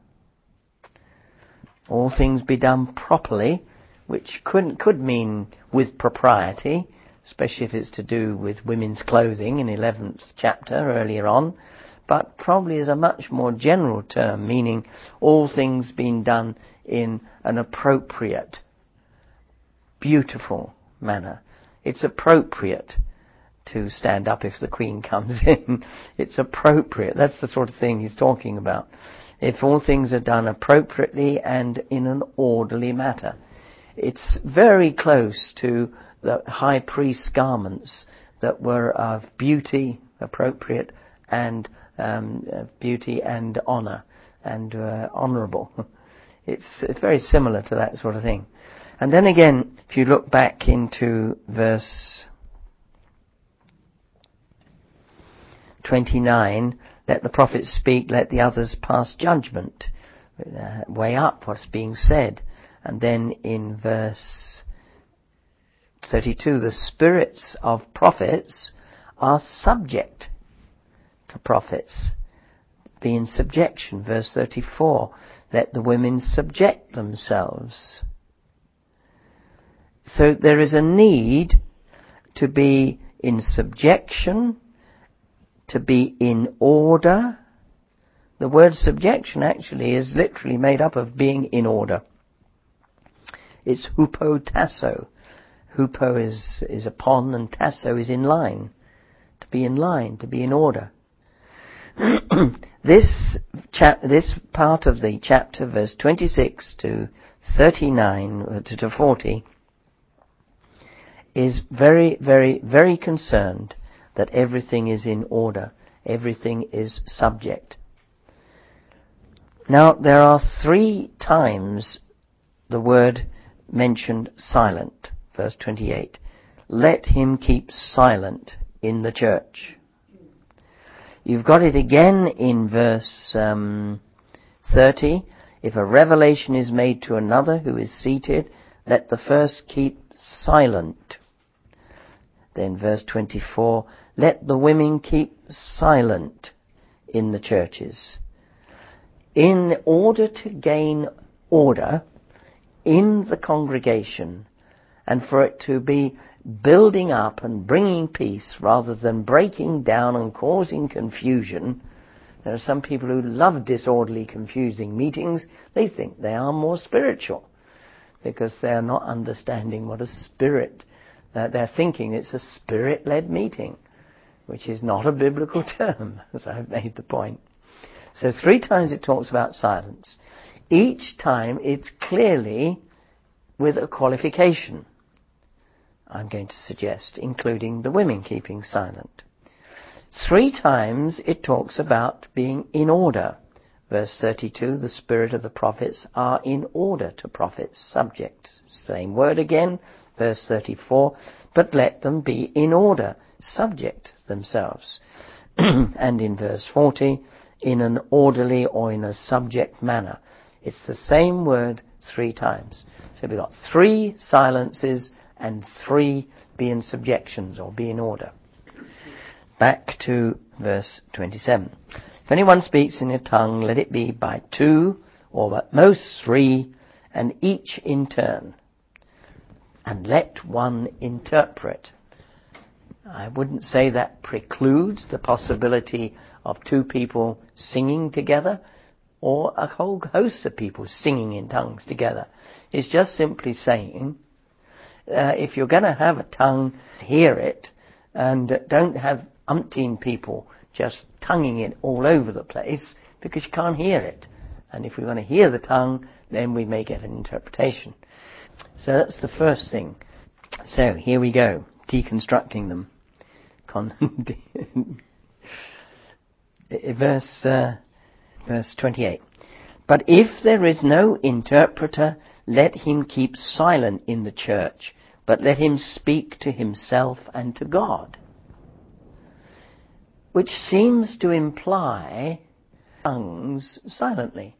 All things be done properly, which could mean with propriety, especially if it's to do with women's clothing in 11th chapter earlier on, but probably is a much more general term, meaning all things being done in an appropriate, beautiful manner. It's appropriate to stand up if the Queen comes in. It's appropriate. That's the sort of thing he's talking about. If all things are done appropriately and in an orderly manner. It's very close to the high priest's garments that were of beauty, appropriate, and beauty and honor, and honorable. It's very similar to that sort of thing. And then again, if you look back into verse 29, let the prophets speak, let the others pass judgment. Weigh up what's being said. And then in verse 32, the spirits of prophets are subject to prophets. Be in subjection. Verse 34, let the women subject themselves. So there is a need to be in subjection, to be in order. The word subjection actually is literally made up of being in order. It's hupotasso. Hupo is upon and tasso is in line. To be in line, to be in order. This part of the chapter, verse 26 to 39 to 40, is very, very, very concerned that everything is in order. Everything is subject. Now, there are 3 times the word mentioned silent. Verse 28. Let him keep silent in the church. You've got it again in verse 30. If a revelation is made to another who is seated, let the first keep silent. Then verse 24. Let the women keep silent in the churches. In order to gain order in the congregation, and for it to be building up and bringing peace rather than breaking down and causing confusion. There are some people who love disorderly, confusing meetings. They think they are more spiritual because they are not understanding what a spirit, they're thinking it's a spirit-led meeting, which is not a biblical term, as I've made the point. So 3 times it talks about silence. Each time it's clearly with a qualification, I'm going to suggest, including the women keeping silent. 3 times it talks about being in order. Verse 32, the spirit of the prophets are in order to prophets, subject. Same word again. Verse 34, but let them be in order, subject themselves. And in verse 40, in an orderly or in a subject manner. It's the same word 3 times. So we've got 3 silences and 3 be in subjections or be in order. Back to verse 27. If anyone speaks in a tongue, let it be by 2 or at most 3, and each in turn. And let one interpret. I wouldn't say that precludes the possibility of 2 people singing together or a whole host of people singing in tongues together. It's just simply saying, if you're going to have a tongue, hear it, and don't have umpteen people just tonguing it all over the place, because you can't hear it. And if we want to hear the tongue, then we may get an interpretation. So that's the first thing. So here we go, deconstructing them. Verse 28. But if there is no interpreter, let him keep silent in the church, but let him speak to himself and to God. Which seems to imply tongues silently.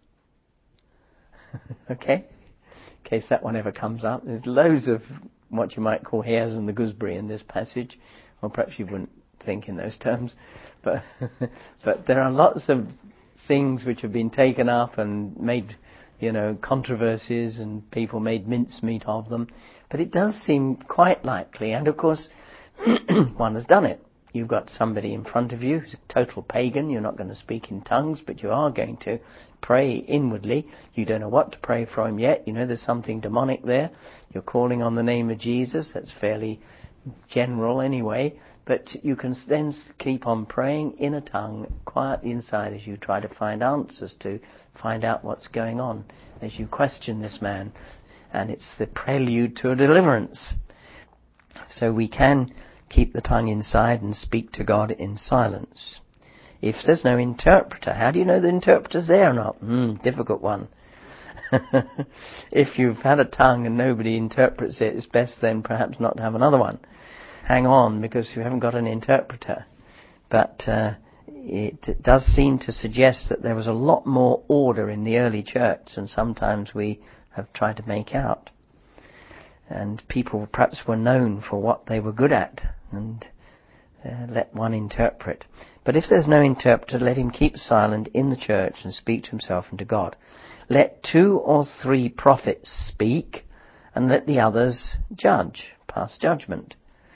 Okay? In case that one ever comes up. There's loads of what you might call hares and the gooseberry in this passage. Or perhaps you wouldn't think in those terms. But there are lots of things which have been taken up and made, controversies, and people made mincemeat of them. But it does seem quite likely, and of course, one has done it. You've got somebody in front of you who's a total pagan. You're not going to speak in tongues, but you are going to pray inwardly. You don't know what to pray for him yet. There's something demonic there. You're calling on the name of Jesus. That's fairly general anyway. But you can then keep on praying in a tongue quietly inside as you try to find answers to find out what's going on as you question this man. And it's the prelude to a deliverance. So we can keep the tongue inside and speak to God in silence. If there's no interpreter, how do you know the interpreter's there or not? Difficult one. If you've had a tongue and nobody interprets it, it's best then perhaps not to have another one. Hang on, because you haven't got an interpreter. But it does seem to suggest that there was a lot more order in the early church than sometimes we have tried to make out. And people perhaps were known for what they were good at, and let one interpret. But if there's no interpreter, let him keep silent in the church and speak to himself and to God. Let 2 or 3 prophets speak, and let the others judge, pass judgment.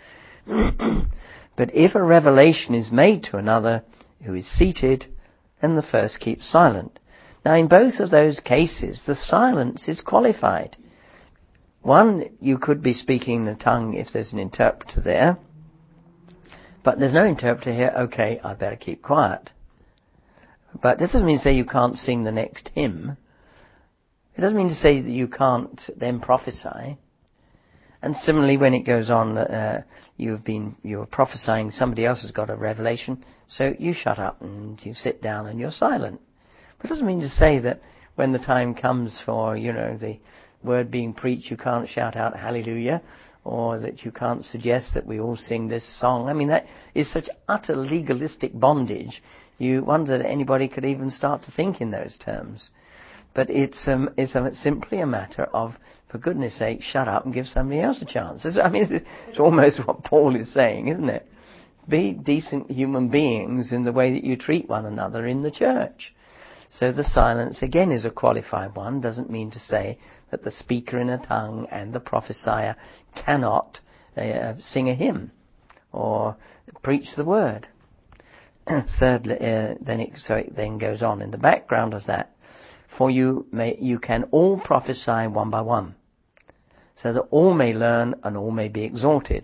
But if a revelation is made to another who is seated, then the first keeps silent. Now in both of those cases, the silence is qualified. One, you could be speaking in a tongue if there's an interpreter there, but there's no interpreter here. Okay, I better keep quiet. But that doesn't mean to say you can't sing the next hymn. It doesn't mean to say that you can't then prophesy. And similarly, when it goes on, you're prophesying, somebody else has got a revelation, so you shut up and you sit down and you're silent. But it doesn't mean to say that when the time comes for, the word being preached, you can't shout out hallelujah, or that you can't suggest that we all sing this song. I mean, that is such utter legalistic bondage. You wonder that anybody could even start to think in those terms. But it's simply a matter of, for goodness sake, shut up and give somebody else a chance. It's almost what Paul is saying, isn't it? Be decent human beings in the way that you treat one another in the church. So the silence, again, is a qualified one. Doesn't mean to say that the speaker in a tongue and the prophesier cannot sing a hymn or preach the word. Thirdly, then it goes on in the background of that. For you can all prophesy one by one, so that all may learn and all may be exalted.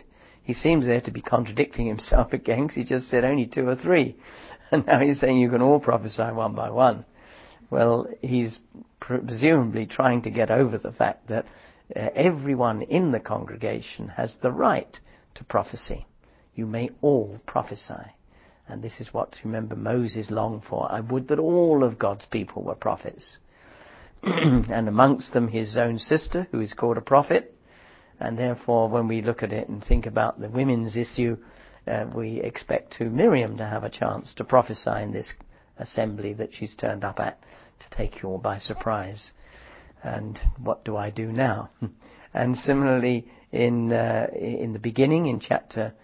he seems there to be contradicting himself again, because he just said only 2 or 3. And now he's saying you can all prophesy one by one. Well, he's presumably trying to get over the fact that everyone in the congregation has the right to prophecy. You may all prophesy. And this is what, remember, Moses longed for. I would that all of God's people were prophets. And amongst them his own sister, who is called a prophet. And therefore, when we look at it and think about the women's issue, we expect Miriam to have a chance to prophesy in this assembly that she's turned up at, to take you all by surprise. And what do I do now? And similarly, in the beginning, in chapter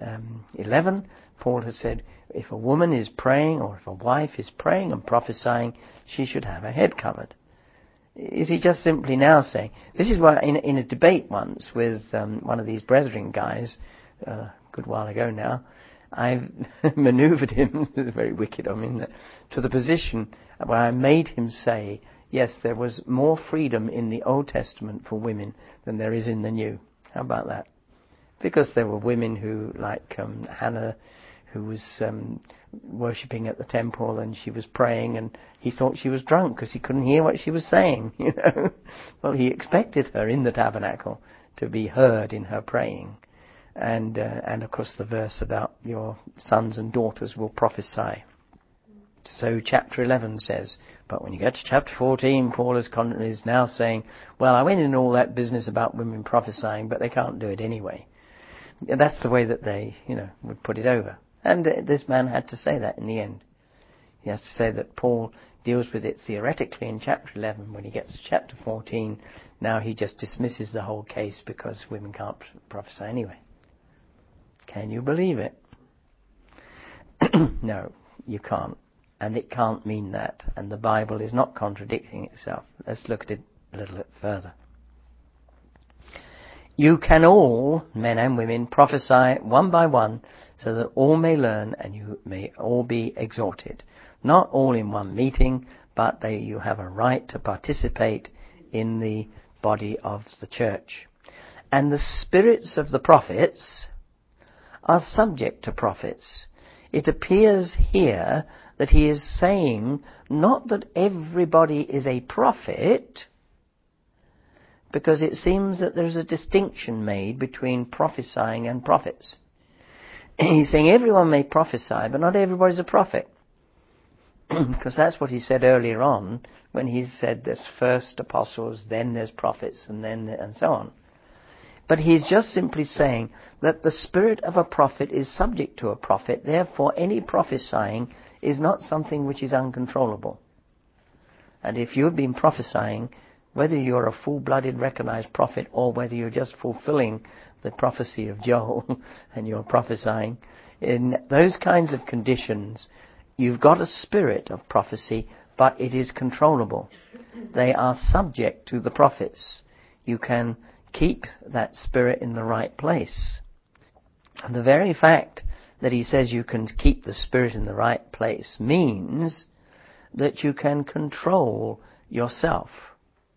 11, Paul has said, if a woman is praying, or if a wife is praying and prophesying, she should have her head covered. Is he just simply now saying, this is why in a debate once with one of these brethren guys, a good while ago now, I manoeuvred him, it was very wicked, to the position where I made him say, yes, there was more freedom in the Old Testament for women than there is in the New. How about that? Because there were women who, like Hannah, who was worshipping at the temple, and she was praying, and he thought she was drunk because he couldn't hear what she was saying, Well, he expected her in the tabernacle to be heard in her praying. And of course the verse about your sons and daughters will prophesy. So chapter 11 says, but when you get to chapter 14, Paul is now saying, well, I went into all that business about women prophesying, but they can't do it anyway. And that's the way that they, would put it over. And this man had to say that in the end. He has to say that Paul deals with it theoretically in chapter 11. When he gets to chapter 14, now he just dismisses the whole case because women can't prophesy anyway. Can you believe it? No, you can't. And it can't mean that. And the Bible is not contradicting itself. Let's look at it a little bit further. You can all, men and women, prophesy one by one, so that all may learn and you may all be exhorted. Not all in one meeting, but you have a right to participate in the body of the church. And the spirits of the prophets are subject to prophets. It appears here that he is saying not that everybody is a prophet, because it seems that there's a distinction made between prophesying and prophets. He's saying everyone may prophesy, but not everybody's a prophet. Because that's what he said earlier on, when he said there's first apostles, then there's prophets, and so on. But he's just simply saying that the spirit of a prophet is subject to a prophet, therefore any prophesying is not something which is uncontrollable. And if you've been prophesying, whether you're a full-blooded recognized prophet or whether you're just fulfilling the prophecy of Joel and you're prophesying, in those kinds of conditions, you've got a spirit of prophecy, but it is controllable. They are subject to the prophets. You can keep that spirit in the right place. And the very fact that he says you can keep the spirit in the right place means that you can control yourself.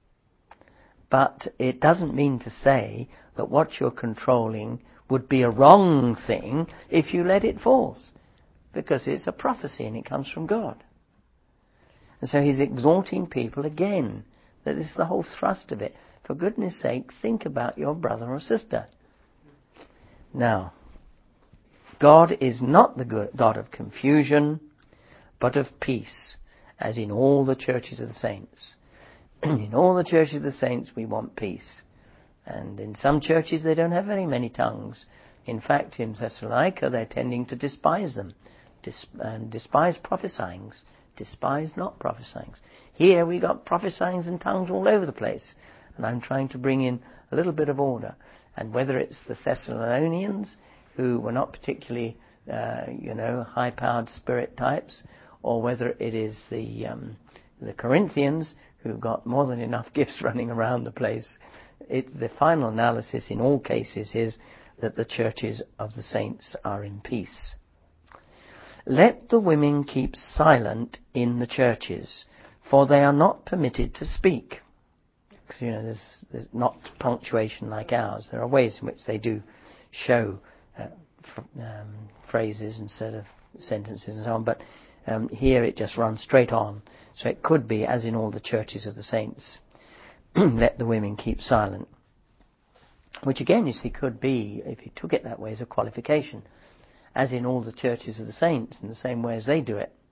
But it doesn't mean to say that what you're controlling would be a wrong thing if you let it forth, because it's a prophecy and it comes from God. And so he's exhorting people again, that this is the whole thrust of it. For goodness sake, think about your brother or sister. Now, God is not the God of confusion, but of peace, as in all the churches of the saints. In all the churches of the saints we want peace. And in some churches they don't have very many tongues. In fact, in Thessalonica they're tending to despise them. And despise prophesyings. Despise not prophesyings. Here we got prophesyings and tongues all over the place. And I'm trying to bring in a little bit of order. And whether it's the Thessalonians, who were not particularly, high-powered spirit types, or whether it is the Corinthians, who got more than enough gifts running around the place, the final analysis in all cases is that the churches of the saints are in peace. Let the women keep silent in the churches, for they are not permitted to speak. Because, there's not punctuation like ours. There are ways in which they do show phrases instead of sentences and so on, but here it just runs straight on. So it could be, as in all the churches of the saints, let the women keep silent. Which again, you see, could be, if you took it that way, as a qualification. As in all the churches of the saints, in the same way as they do it,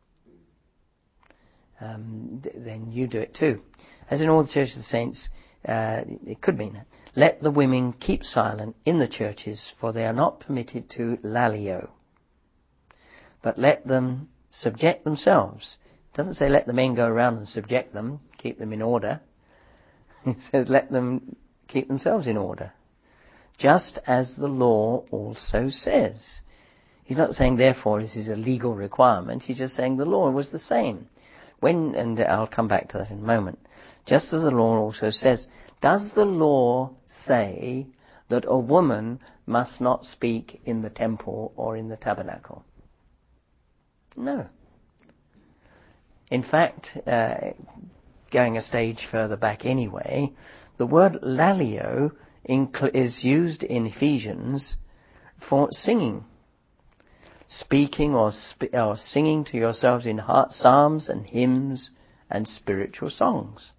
then you do it too. As in all the churches of the saints, it could mean, let the women keep silent in the churches, for they are not permitted to lalio, but let them subject themselves. It doesn't say let the men go around and subject them, keep them in order. It says let them keep themselves in order, just as the law also says. He's not saying, therefore, this is a legal requirement. He's just saying the law was the same. And I'll come back to that in a moment. Just as the law also says, does the law say that a woman must not speak in the temple or in the tabernacle? No. In fact, going a stage further back anyway, the word lalio is used in Ephesians for singing. Speaking or singing to yourselves in psalms and hymns and spiritual songs.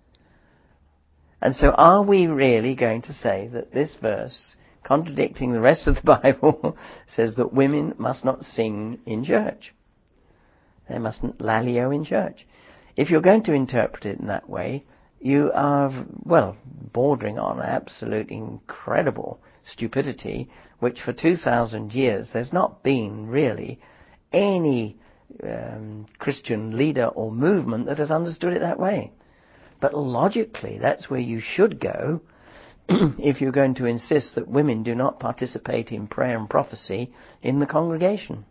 And so are we really going to say that this verse, contradicting the rest of the Bible, says that women must not sing in church? They mustn't lalio in church. If you're going to interpret it in that way, you are, bordering on absolute incredible stupidity, which for 2,000 years there's not been really any Christian leader or movement that has understood it that way. But logically, that's where you should go if you're going to insist that women do not participate in prayer and prophecy in the congregation.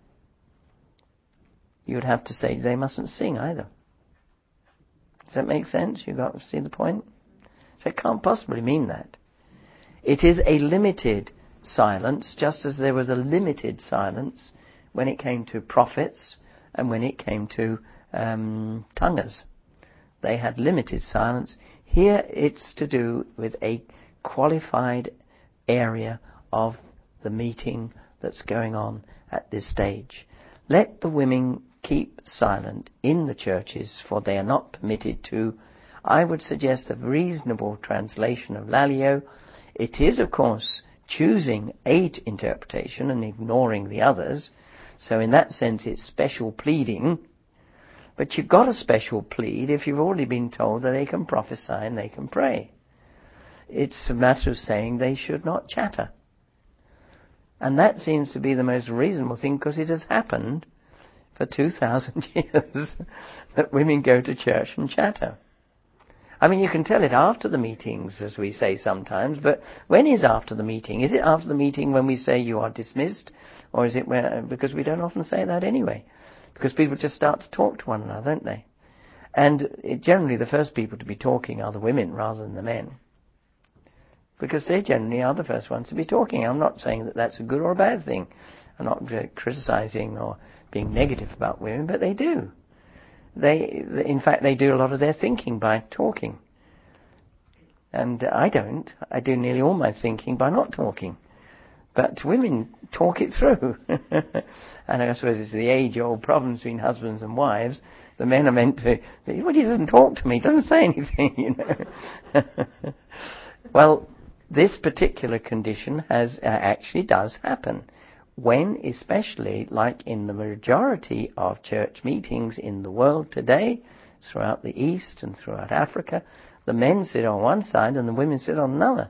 You would have to say they mustn't sing either. Does that make sense? You got to see the point? So it can't possibly mean that. It is a limited silence, just as there was a limited silence when it came to prophets and when it came to tonguers. They had limited silence. Here it's to do with a qualified area of the meeting that's going on at this stage. Let the women keep silent in the churches, for they are not permitted to. I would suggest a reasonable translation of lalio. It is, of course, choosing a interpretation and ignoring the others. So in that sense, it's special pleading. But you've got a special plead if you've already been told that they can prophesy and they can pray. It's a matter of saying they should not chatter. And that seems to be the most reasonable thing, because it has happened for 2,000 years that women go to church and chatter. I mean, you can tell it after the meetings, as we say sometimes, but when is after the meeting? Is it after the meeting when we say you are dismissed? Or is it because we don't often say that anyway? Because people just start to talk to one another, don't they? And generally the first people to be talking are the women rather than the men. Because they generally are the first ones to be talking. I'm not saying that that's a good or a bad thing. I'm not criticizing or being negative about women, but they do. In fact, they do a lot of their thinking by talking. And I don't. I do nearly all my thinking by not talking. But women talk it through. And I suppose it's the age-old problem between husbands and wives. The men are meant to, well, he doesn't talk to me, he doesn't say anything, you know. Well, this particular condition actually does happen. When, especially like in the majority of church meetings in the world today, throughout the East and throughout Africa, the men sit on one side and the women sit on another.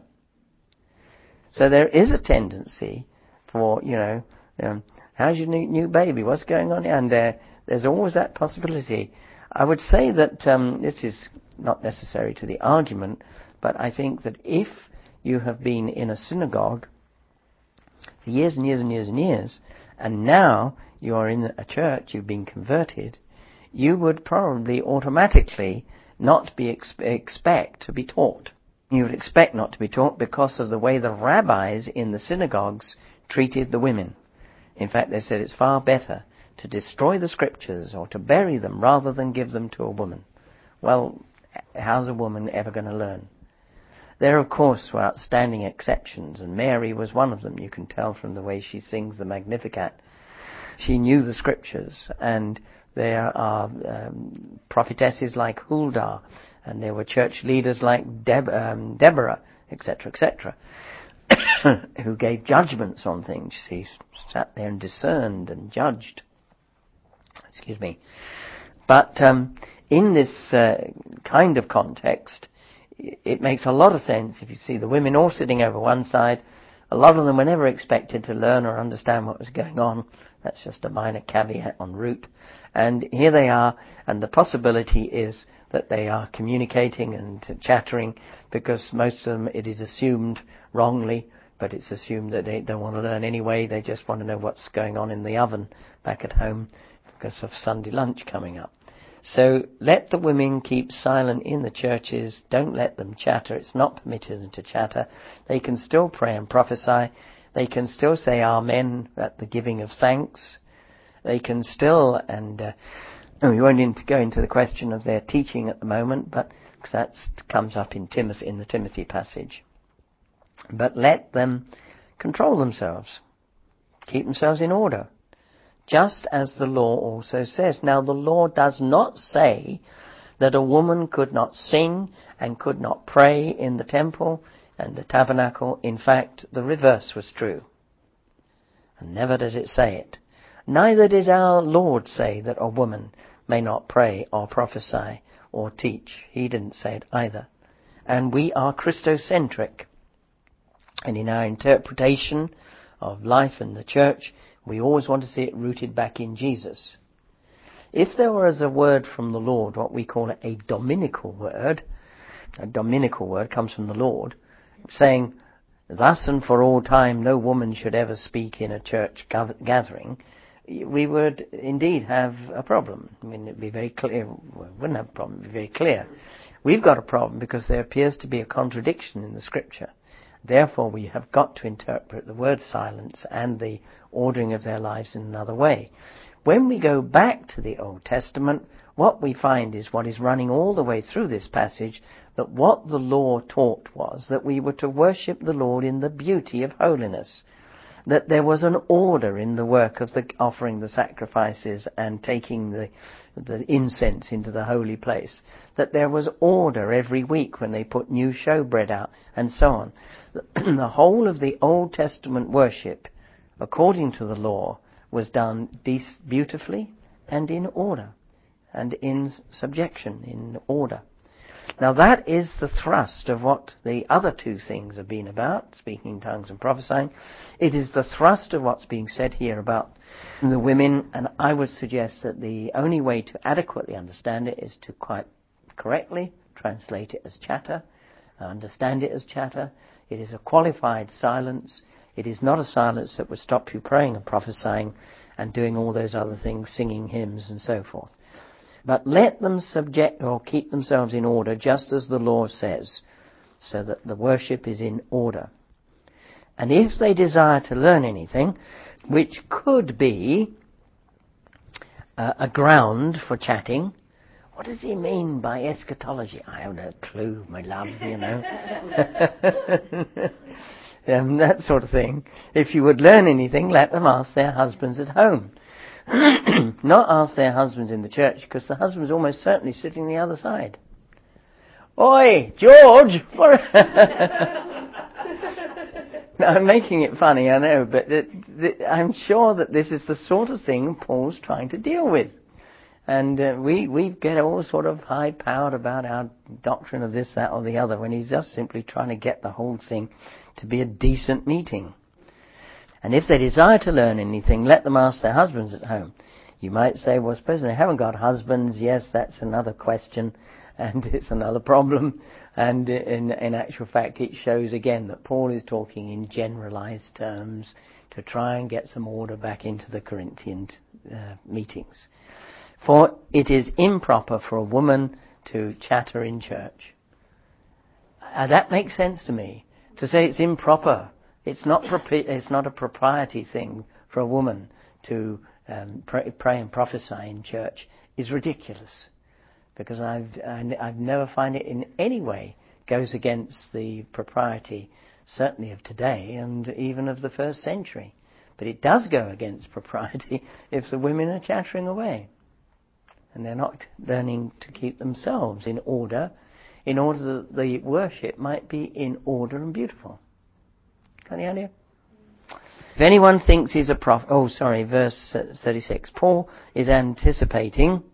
So there is a tendency for, how's your new baby? What's going on? And there's always that possibility. I would say that this is not necessary to the argument, but I think that if you have been in a synagogue for years and years and years and years, and now you are in a church, you've been converted, you would probably automatically not be expect to be taught. You would expect not to be taught because of the way the rabbis in the synagogues treated the women. In fact, they said it's far better to destroy the scriptures or to bury them rather than give them to a woman. Well, how's a woman ever going to learn? There, of course, were outstanding exceptions, and Mary was one of them. You can tell from the way she sings the Magnificat. She knew the scriptures, and there are prophetesses like Huldah, and there were church leaders like Deborah, etc., etc., who gave judgments on things. She sat there and discerned and judged. Excuse me. But in this kind of context, it makes a lot of sense if you see the women all sitting over one side. A lot of them were never expected to learn or understand what was going on. That's just a minor caveat en route. And here they are, and the possibility is that they are communicating and chattering, because most of them, it is assumed wrongly, but it's assumed that they don't want to learn anyway. They just want to know what's going on in the oven back at home because of Sunday lunch coming up. So let the women keep silent in the churches. Don't let them chatter. It's not permitted them to chatter. They can still pray and prophesy. They can still say amen at the giving of thanks. They can still, and we won't go into the question of their teaching at the moment, but because that comes up in the Timothy passage. But let them control themselves, keep themselves in order, just as the law also says. Now, the law does not say that a woman could not sing and could not pray in the temple and the tabernacle. In fact, the reverse was true. And never does it say it. Neither did our Lord say that a woman may not pray or prophesy or teach. He didn't say it either. And we are Christocentric. And in our interpretation of life and the church, we always want to see it rooted back in Jesus. If there was a word from the Lord, what we call a dominical word comes from the Lord, saying, thus and for all time no woman should ever speak in a church gathering, we would indeed have a problem. I mean, it'd be very clear. We wouldn't have a problem, it'd be very clear. We've got a problem because there appears to be a contradiction in the scripture. Therefore, we have got to interpret the word silence and the ordering of their lives in another way. When we go back to the Old Testament, what we find is what is running all the way through this passage, that what the law taught was that we were to worship the Lord in the beauty of holiness, that there was an order in the work of the offering the sacrifices and taking the incense into the holy place, that there was order every week when they put new showbread out and so on. The whole of the Old Testament worship, according to the law, was done beautifully and in order, and in subjection, in order. Now that is the thrust of what the other two things have been about, speaking in tongues and prophesying. It is the thrust of what's being said here about the women, and I would suggest that the only way to adequately understand it is to quite correctly translate it as chatter, understand it as chatter. It is a qualified silence. It is not a silence that would stop you praying and prophesying and doing all those other things, singing hymns and so forth. But let them subject or keep themselves in order, just as the law says, so that the worship is in order. And if they desire to learn anything, which could be a ground for chatting, what does he mean by eschatology? I haven't a clue, my love, you know. That sort of thing. If you would learn anything, let them ask their husbands at home. Not ask their husbands in the church, because the husband's almost certainly sitting the other side. Oi, George! Now, I'm making it funny, I know, but I'm sure that this is the sort of thing Paul's trying to deal with. And we get all sort of high-powered about our doctrine of this, that, or the other, when he's just simply trying to get the whole thing to be a decent meeting. And if they desire to learn anything, let them ask their husbands at home. You might say, well, suppose they haven't got husbands. Yes, that's another question, and it's another problem. And in actual fact, it shows again that Paul is talking in generalized terms to try and get some order back into the Corinthian meetings. For it is improper for a woman to chatter in church. That makes sense to me. To say it's improper, it's not a propriety thing for a woman to pray and prophesy in church, is ridiculous. Because I've never find it in any way goes against the propriety, certainly of today and even of the first century. But it does go against propriety if the women are chattering away and they're not learning to keep themselves in order that the worship might be in order and beautiful. Got the idea? If anyone thinks he's a prophet... verse 36. Paul is anticipating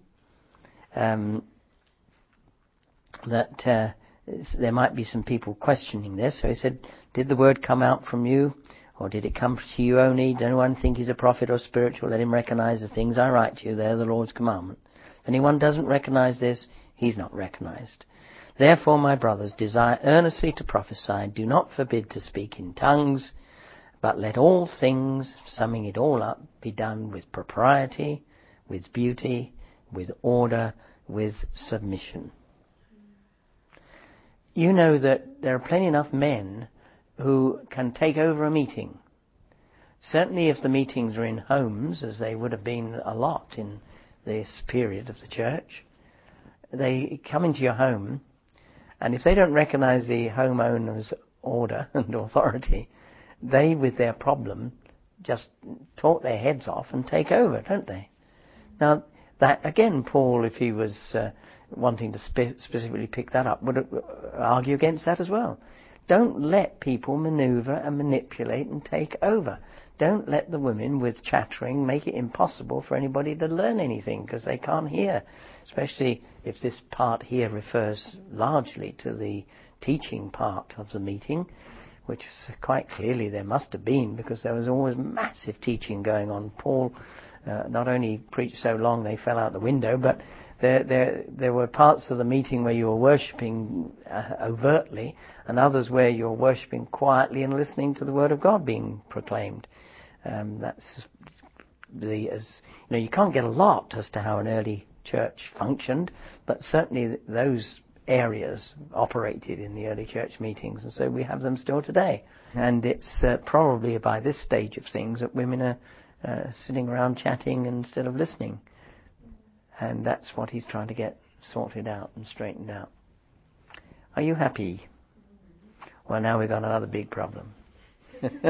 that there might be some people questioning this. So he said, did the word come out from you, or did it come to you only? Does anyone think he's a prophet or spiritual? Let him recognize the things I write to you. They're the Lord's commandment. If anyone doesn't recognize this, he's not recognized. Therefore, my brothers, desire earnestly to prophesy. Do not forbid to speak in tongues, but let all things, summing it all up, be done with propriety, with beauty, with order, with submission. You know that there are plenty enough men who can take over a meeting. Certainly if the meetings are in homes, as they would have been a lot in this period of the church, they come into your home, and if they don't recognize the homeowner's order and authority, they, with their problem, just talk their heads off and take over, don't they? Now, that, again, Paul, if he was wanting to specifically pick that up, would argue against that as well. Don't let people maneuver and manipulate and take over. Don't let the women with chattering make it impossible for anybody to learn anything, because they can't hear, especially if this part here refers largely to the teaching part of the meeting, which is quite clearly there must have been, because there was always massive teaching going on. Paul not only preached so long they fell out the window, but there were parts of the meeting where you were worshipping overtly, and others where you were worshipping quietly and listening to the word of God being proclaimed. That's you can't get a lot as to how an early church functioned, but certainly those areas operated in the early church meetings, and so we have them still today. And it's probably by this stage of things that women are sitting around chatting instead of listening. And that's what he's trying to get sorted out and straightened out. Are you happy? Well, now we've got another big problem. We've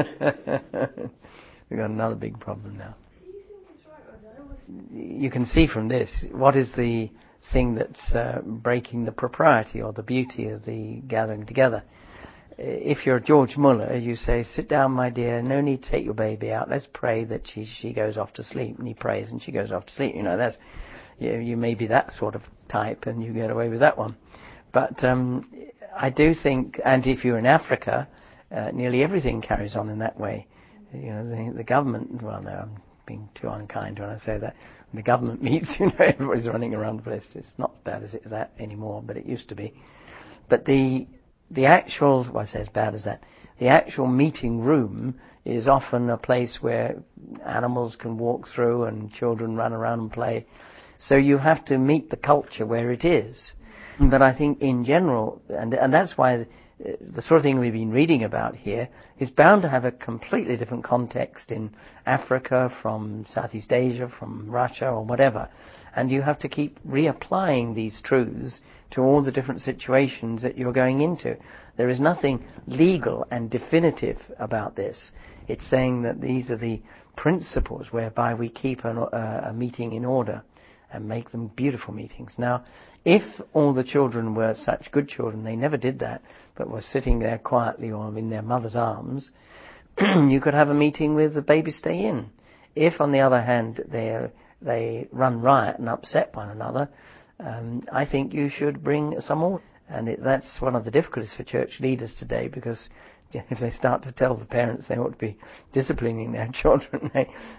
got another big problem now. Do you think it's right, Roger? You can see from this, what is the thing that's breaking the propriety or the beauty of the gathering together? If you're George Muller, you say, sit down, my dear, no need to take your baby out. Let's pray that she goes off to sleep. And he prays and she goes off to sleep. That's... You may be that sort of type and you get away with that one. But I do think, and if you're in Africa, nearly everything carries on in that way. The government, well, no, I'm being too unkind when I say that. When the government meets, everybody's running around the place. It's not as bad as that anymore, but it used to be. But the actual, well, I say as bad as that, the actual meeting room is often a place where animals can walk through and children run around and play. So you have to meet the culture where it is. But I think in general, and that's why the sort of thing we've been reading about here is bound to have a completely different context in Africa, from Southeast Asia, from Russia or whatever. And you have to keep reapplying these truths to all the different situations that you're going into. There is nothing legal and definitive about this. It's saying that these are the principles whereby we keep a meeting in order and make them beautiful meetings. Now, if all the children were such good children, they never did that, but were sitting there quietly or in their mother's arms, you could have a meeting with the baby stay in. If, on the other hand, they run riot and upset one another, I think you should bring some order. And that's one of the difficulties for church leaders today, because if they start to tell the parents they ought to be disciplining their children,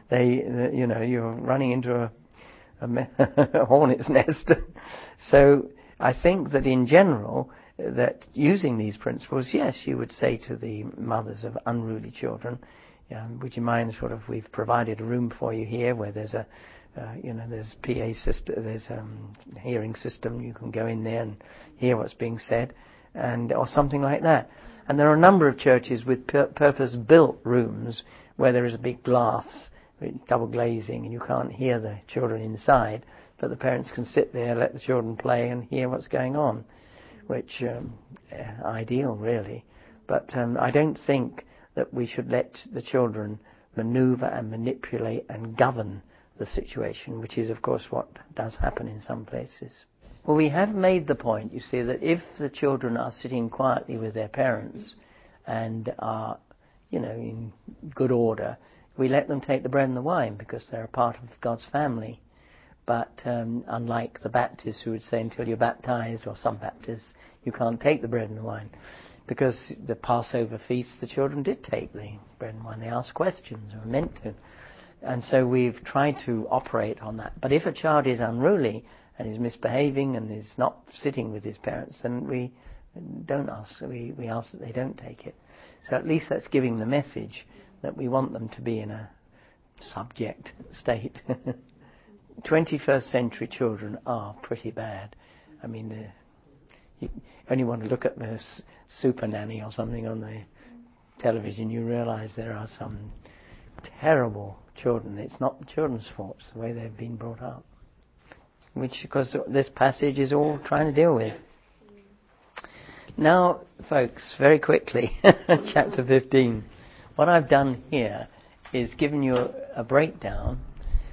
you're running into a hornet's nest. So I think that in general, that using these principles, yes, you would say to the mothers of unruly children, would you mind we've provided a room for you here where there's there's PA system, there's hearing system, you can go in there and hear what's being said, or something like that. And there are a number of churches with purpose-built rooms where there is a big glass, double glazing, and you can't hear the children inside, but the parents can sit there, let the children play and hear what's going on. which ideal really. But I don't think that we should let the children maneuver and manipulate and govern the situation, which is of course what does happen in some places. Well, we have made the point, you see, that if the children are sitting quietly with their parents and are, in good order, we let them take the bread and the wine because they're a part of God's family. But unlike the Baptists who would say until you're baptized, or some Baptists, you can't take the bread and the wine. Because the Passover feast, the children did take the bread and wine. They asked questions, or were meant to. And so we've tried to operate on that. But if a child is unruly and is misbehaving and is not sitting with his parents, then we don't ask. We ask that they don't take it. So at least that's giving the message that we want them to be in a subject state. 21st century children are pretty bad. I mean, you only want to look at the Super Nanny or something on the television, you realise there are some terrible children. It's not the children's fault, it's the way they've been brought up. Which, because this passage is all trying to deal with. Now, folks, very quickly, chapter 15. What I've done here is given you a breakdown.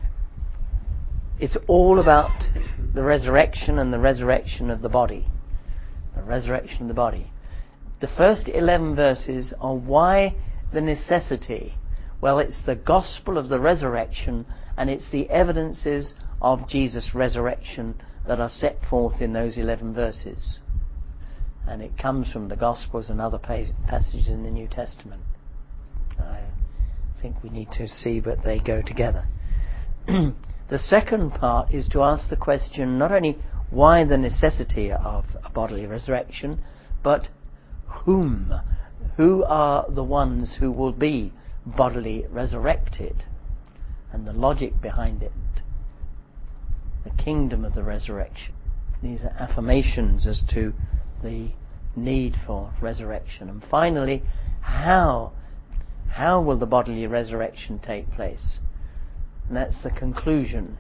It's all about the resurrection and the resurrection of the body. The resurrection of the body. The first 11 verses are why the necessity. Well, it's the gospel of the resurrection and it's the evidences of Jesus' resurrection that are set forth in those 11 verses. And it comes from the Gospels and other passages in the New Testament. I think we need to see that they go together. The second part is to ask the question not only why the necessity of a bodily resurrection, but whom? Who are the ones who will be bodily resurrected? And the logic behind it. The kingdom of the resurrection. These are affirmations as to the need for resurrection. And finally, how will the bodily resurrection take place? And that's the conclusion.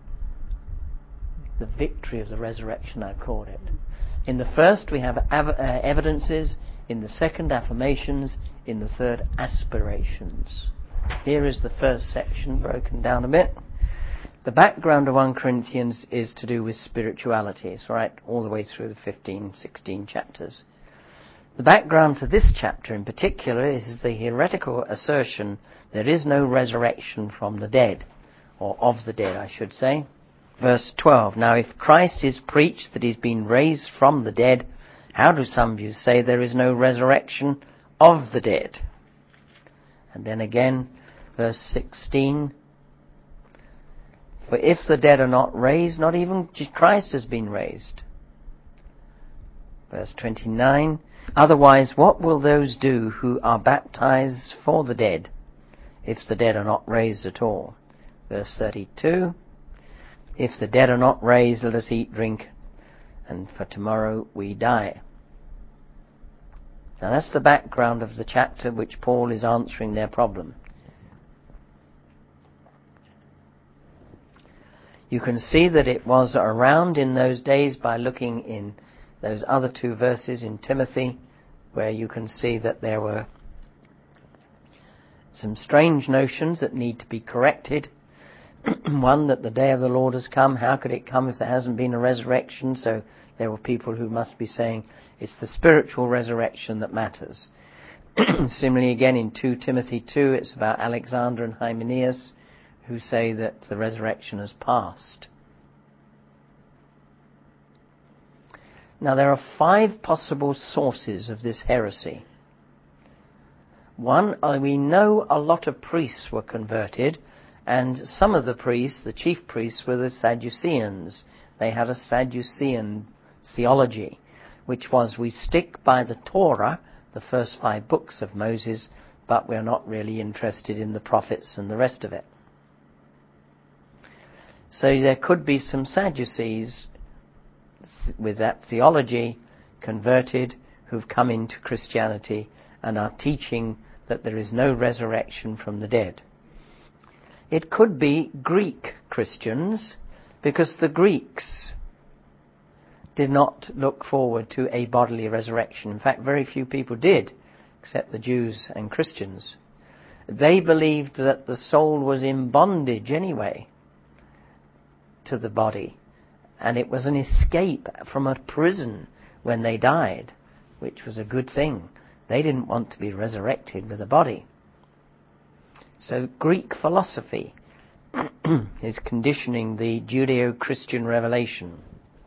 The victory of the resurrection, I've called it. In the first we have evidences, in the second affirmations, in the third aspirations. Here is the first section broken down a bit. The background of 1 Corinthians is to do with spirituality. It's right all the way through the 15, 16 chapters. The background to this chapter in particular is the heretical assertion there is no resurrection from the dead, or of the dead, I should say. Verse 12, now if Christ is preached that he's been raised from the dead, how do some of you say there is no resurrection of the dead? And then again, verse 16, for if the dead are not raised, not even Christ has been raised. Verse 29, otherwise what will those do who are baptized for the dead, if the dead are not raised at all? Verse 32, if the dead are not raised, let us eat, drink, and for tomorrow we die. Now that's the background of the chapter which Paul is answering their problem. You can see that it was around in those days by looking in those other two verses in Timothy, where you can see that there were some strange notions that need to be corrected. One, that the day of the Lord has come. How could it come if there hasn't been a resurrection? So there were people who must be saying it's the spiritual resurrection that matters. Similarly, again in 2 Timothy 2, it's about Alexander and Hymenaeus, who say that the resurrection has passed. Now there are 5 possible sources of this heresy. One, we know a lot of priests were converted, and some of the priests, the chief priests, were the Sadduceans. They had a Sadducean theology, which was we stick by the Torah, the first 5 books of Moses, but we're not really interested in the prophets and the rest of it. So there could be some Sadducees with that theology converted who've come into Christianity and are teaching that there is no resurrection from the dead. It could be Greek Christians, because the Greeks did not look forward to a bodily resurrection. In fact, very few people did, except the Jews and Christians. They believed that the soul was in bondage anyway to the body, and it was an escape from a prison when they died, which was a good thing. They didn't want to be resurrected with a body. So Greek philosophy is conditioning the Judeo-Christian revelation.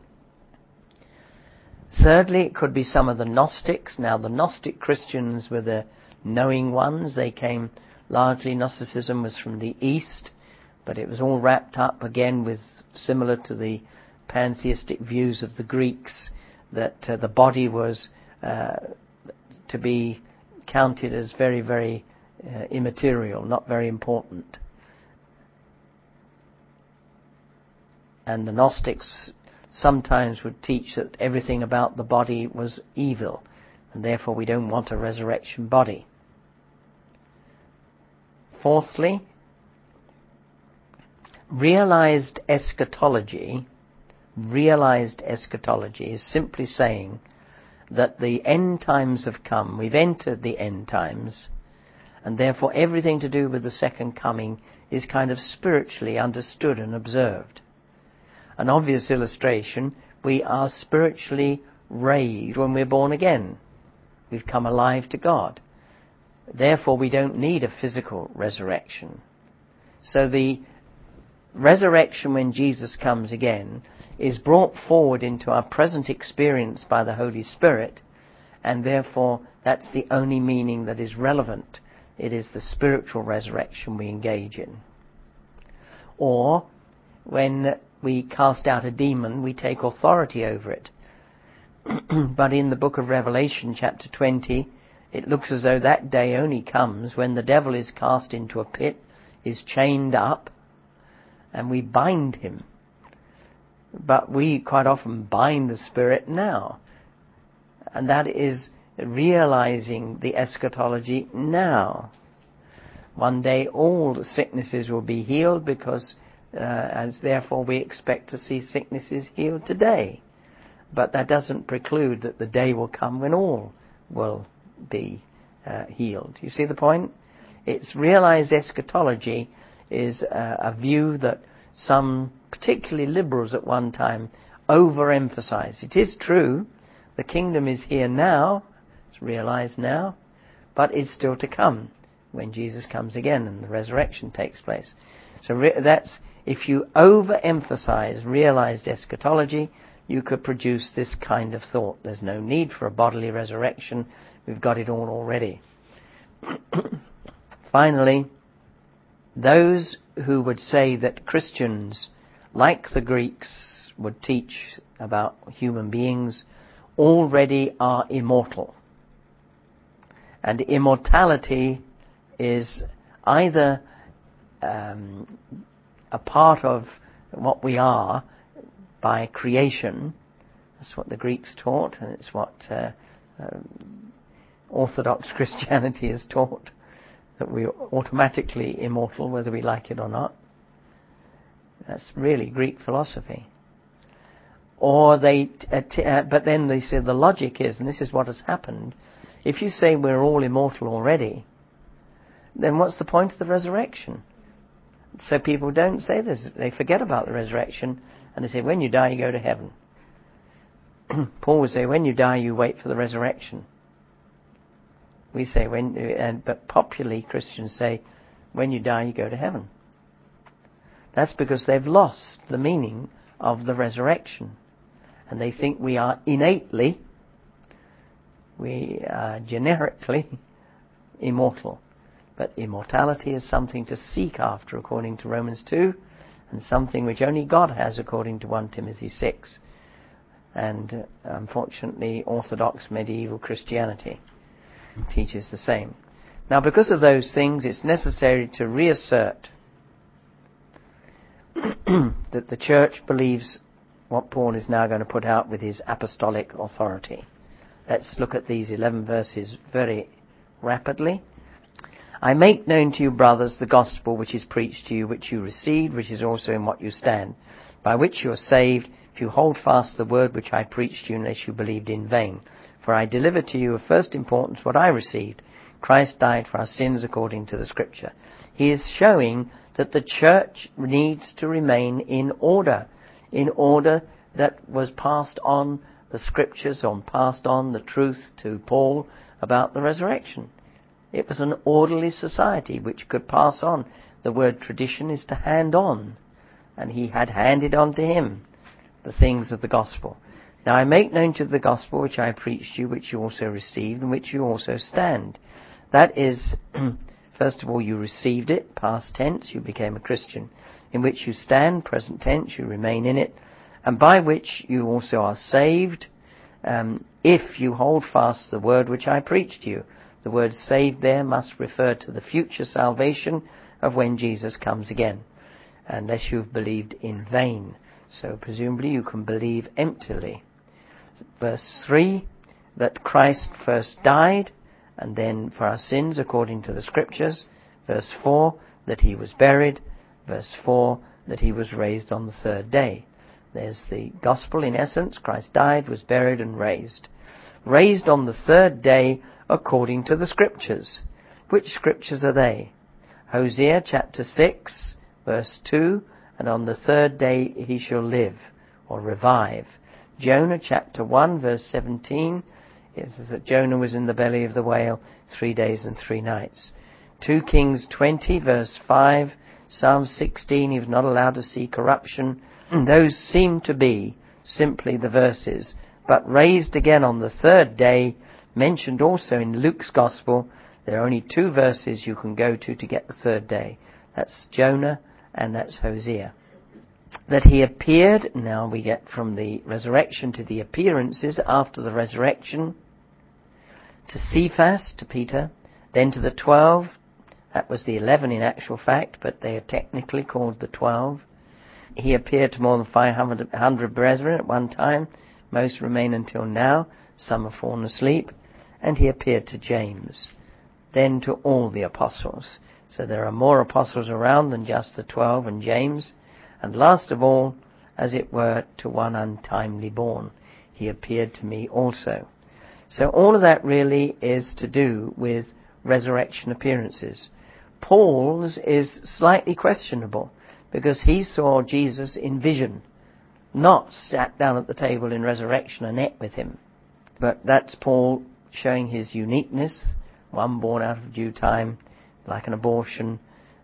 Thirdly, it could be some of the Gnostics. Now, the Gnostic Christians were the knowing ones. They came largely, Gnosticism was from the East, but it was all wrapped up again with, similar to the pantheistic views of the Greeks, that the body was to be counted as very, very immaterial, not very important. And the Gnostics sometimes would teach that everything about the body was evil, and therefore we don't want a resurrection body. Fourthly, realized eschatology is simply saying that the end times have come. We've entered the end times, and therefore everything to do with the second coming is kind of spiritually understood and observed. An obvious illustration, we are spiritually raised when we're born again. We've come alive to God. Therefore, we don't need a physical resurrection. So the resurrection when Jesus comes again is brought forward into our present experience by the Holy Spirit, and therefore that's the only meaning that is relevant. It is the spiritual resurrection we engage in. Or, when we cast out a demon, we take authority over it. But in the book of Revelation, chapter 20, it looks as though that day only comes when the devil is cast into a pit, is chained up, and we bind him. But we quite often bind the spirit now. And that is realizing the eschatology now. One day all the sicknesses will be healed, because as therefore we expect to see sicknesses healed today. But that doesn't preclude that the day will come when all will be healed. You see the point? It's realized eschatology is a view that some, particularly liberals at one time, overemphasized. It is true, the kingdom is here now, it's realized now, but it's still to come when Jesus comes again and the resurrection takes place. So that's, if you overemphasize realized eschatology, you could produce this kind of thought. There's no need for a bodily resurrection. We've got it all already. Finally, those who would say that Christians, like the Greeks, would teach about human beings, already are immortal. And immortality is either a part of what we are by creation. That's what the Greeks taught, and it's what Orthodox Christianity is taught, that we're automatically immortal whether we like it or not. That's really Greek philosophy. Or but then they say the logic is, and this is what has happened, if you say we're all immortal already, then what's the point of the resurrection? So people don't say this. They forget about the resurrection, and they say, when you die, you go to heaven. Paul would say, when you die, you wait for the resurrection. We say, but popularly Christians say, when you die, you go to heaven. That's because they've lost the meaning of the resurrection. And they think we are innately, we are generically immortal. But immortality is something to seek after, according to Romans 2, and something which only God has, according to 1 Timothy 6. And unfortunately, Orthodox medieval Christianity teaches the same. Now, because of those things, it's necessary to reassert that the church believes what Paul is now going to put out with his apostolic authority. Let's look at these 11 verses very rapidly. I make known to you, brothers, the gospel which is preached to you, which you received, which is also in what you stand, by which you are saved, if you hold fast the word which I preached to you, unless you believed in vain. For I delivered to you of first importance what I received. Christ died for our sins according to the Scripture. He is showing that the church needs to remain in order that was passed on the Scriptures, passed on the truth to Paul about the resurrection. It was an orderly society which could pass on. The word tradition is to hand on, and he had handed on to him the things of the gospel. Now I make known to you the gospel which I preached to you, which you also received, and which you also stand. That is, first of all, you received it, past tense, you became a Christian. In which you stand, present tense, you remain in it, and by which you also are saved, if you hold fast the word which I preached to you. The word saved there must refer to the future salvation of when Jesus comes again, unless you've believed in vain. So presumably you can believe emptily. Verse 3, that Christ first died, and then for our sins according to the Scriptures. Verse 4, that he was buried. Verse 4, that he was raised on the third day. There's the gospel in essence. Christ died, was buried, and raised. Raised on the third day according to the Scriptures. Which Scriptures are they? Hosea chapter 6, verse 2, and on the third day he shall live, or revive. Jonah chapter 1, verse 17, it says that Jonah was in the belly of the whale 3 days and 3 nights. 2 Kings 20, verse 5, Psalm 16, he was not allowed to see corruption. Those seem to be simply the verses, but raised again on the third day, mentioned also in Luke's Gospel. There are only 2 verses you can go to get the third day. That's Jonah and that's Hosea. That he appeared, now we get from the resurrection to the appearances after the resurrection, to Cephas, to Peter, then to the 12, that was the 11 in actual fact, but they are technically called the 12. He appeared to more than 500 brethren at one time, most remain until now, some have fallen asleep, and he appeared to James, then to all the apostles. So there are more apostles around than just the 12 and James. And last of all, as it were, to one untimely born, he appeared to me also. So all of that really is to do with resurrection appearances. Paul's is slightly questionable, because he saw Jesus in vision, not sat down at the table in resurrection and ate with him. But that's Paul showing his uniqueness, one born out of due time, like an abortion,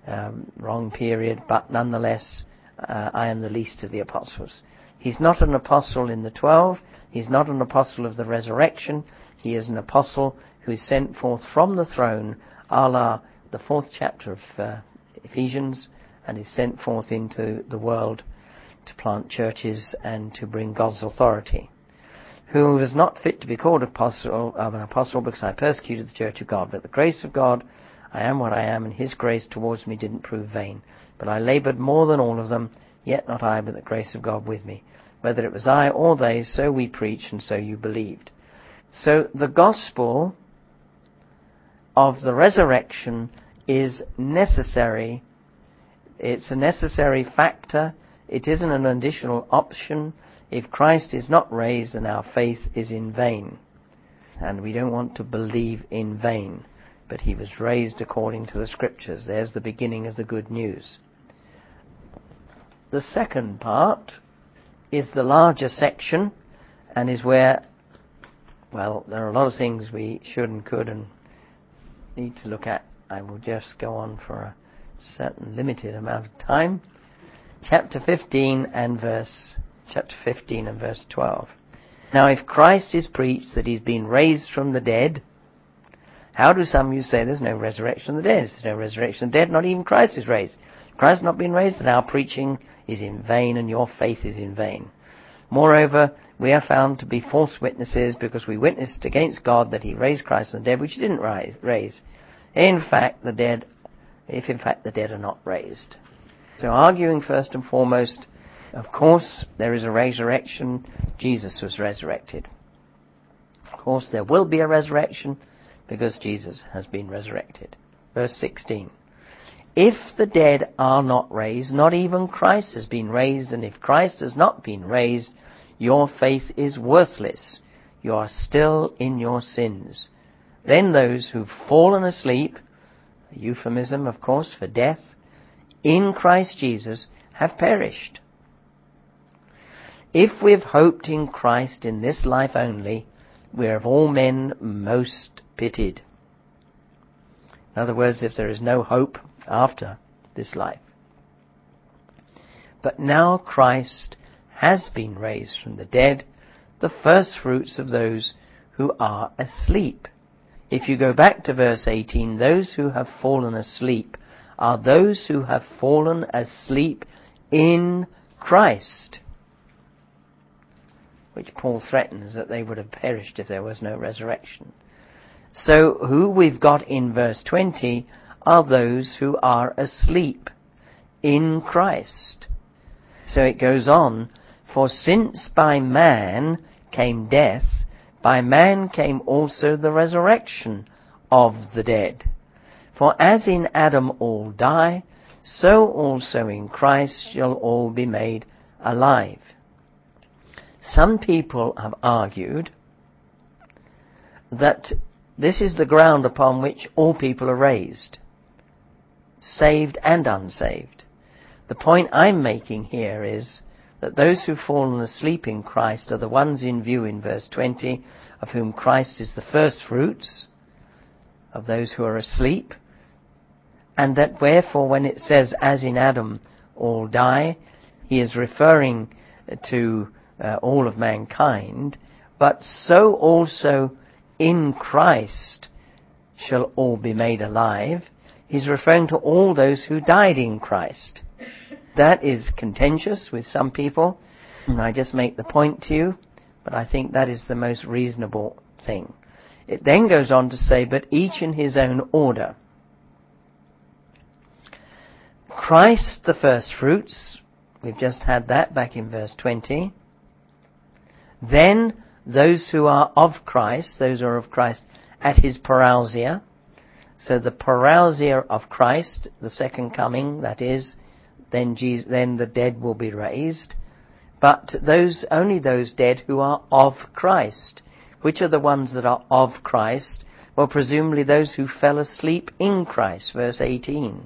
wrong period, but nonetheless, I am the least of the apostles. He's not an apostle in the 12. He's not an apostle of the resurrection. He is an apostle who is sent forth from the throne, a la the 4th chapter of Ephesians, and is sent forth into the world to plant churches and to bring God's authority. Who was not fit to be called an apostle because I persecuted the church of God. But the grace of God, I am what I am, and his grace towards me didn't prove vain. But I laboured more than all of them, yet not I, but the grace of God with me. Whether it was I or they, so we preached, and so you believed. So the gospel of the resurrection is necessary. It's a necessary factor. It isn't an additional option. If Christ is not raised, then our faith is in vain. And we don't want to believe in vain. But he was raised according to the Scriptures. There's the beginning of the good news. The second part is the larger section, and is where, well, there are a lot of things we should and could and need to look at. I will just go on for a certain limited amount of time. Chapter 15 and verse 12. Now if Christ is preached that he's been raised from the dead, how do some of you say there's no resurrection of the dead? If there's no resurrection of the dead, not even Christ is raised. If Christ has not been raised, then our preaching is in vain and your faith is in vain. Moreover, we are found to be false witnesses because we witnessed against God that he raised Christ from the dead, which he didn't raise. If in fact the dead are not raised. So arguing first and foremost, of course there is a resurrection. Jesus was resurrected. Of course there will be a resurrection because Jesus has been resurrected. Verse 16. if the dead are not raised, not even Christ has been raised, and if Christ has not been raised, your faith is worthless. You are still in your sins. Then those who've fallen asleep, a euphemism, of course, for death, in Christ Jesus have perished. If we've hoped in Christ in this life only, we're of all men most pitied. In other words, if there is no hope after this life. But now Christ has been raised from the dead, the first fruits of those who are asleep. If you go back to verse 18, those who have fallen asleep are those who have fallen asleep in Christ, which Paul threatens that they would have perished if there was no resurrection. So who we've got in verse 20 are those who are asleep in Christ. So it goes on, for since by man came death, by man came also the resurrection of the dead. For as in Adam all die, so also in Christ shall all be made alive. Some people have argued that this is the ground upon which all people are raised, saved and unsaved. The point I'm making here is that those who've fallen asleep in Christ are the ones in view in verse 20, of whom Christ is the first fruits of those who are asleep, and that wherefore when it says, as in Adam all die, he is referring to all of mankind, but so also in Christ shall all be made alive. He's referring to all those who died in Christ. That is contentious with some people, and I just make the point to you, but I think that is the most reasonable thing. It then goes on to say, but each in his own order. Christ the first fruits, we've just had that back in verse 20. Then those who are of Christ, those who are of Christ at his parousia. So the parousia of Christ, the second coming, that is, then the dead will be raised. But only those dead who are of Christ. Which are the ones that are of Christ? Well, presumably those who fell asleep in Christ, verse 18.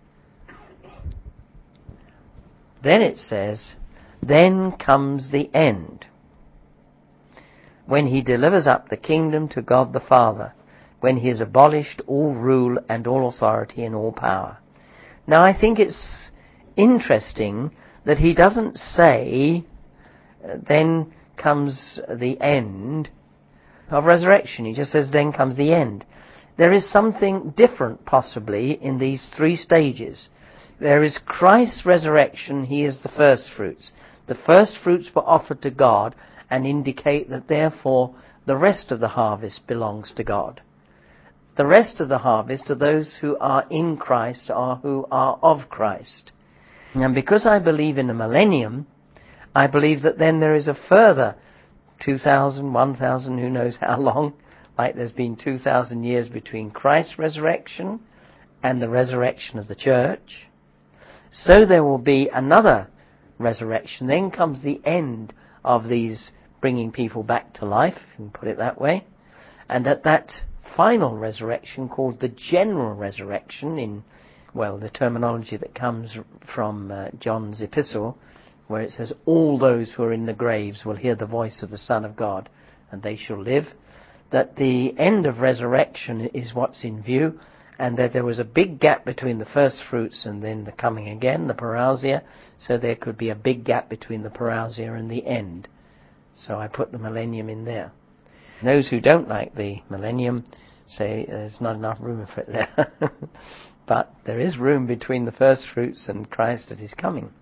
Then it says, then comes the end, when he delivers up the kingdom to God the Father, when he has abolished all rule and all authority and all power. Now I think it's interesting that he doesn't say, then comes the end of resurrection. He just says, then comes the end. There is something different possibly in these three stages. There is Christ's resurrection, he is the first fruits. The first fruits were offered to God and indicate that therefore the rest of the harvest belongs to God. The rest of the harvest are those who are in Christ or who are of Christ. And because I believe in the millennium, I believe that then there is a further 2,000, 1,000, who knows how long, like there's been 2,000 years between Christ's resurrection and the resurrection of the church. So there will be another resurrection. Then comes the end of these bringing people back to life, if you can put it that way. And that final resurrection, called the general resurrection in, the terminology that comes from John's epistle, where it says, all those who are in the graves will hear the voice of the Son of God, and they shall live. That the end of resurrection is what's in view, and that there was a big gap between the first fruits and then the coming again, the parousia, so there could be a big gap between the parousia and the end. So I put the millennium in there. Those who don't like the millennium say there's not enough room for it there. But there is room between the first fruits and Christ at his coming.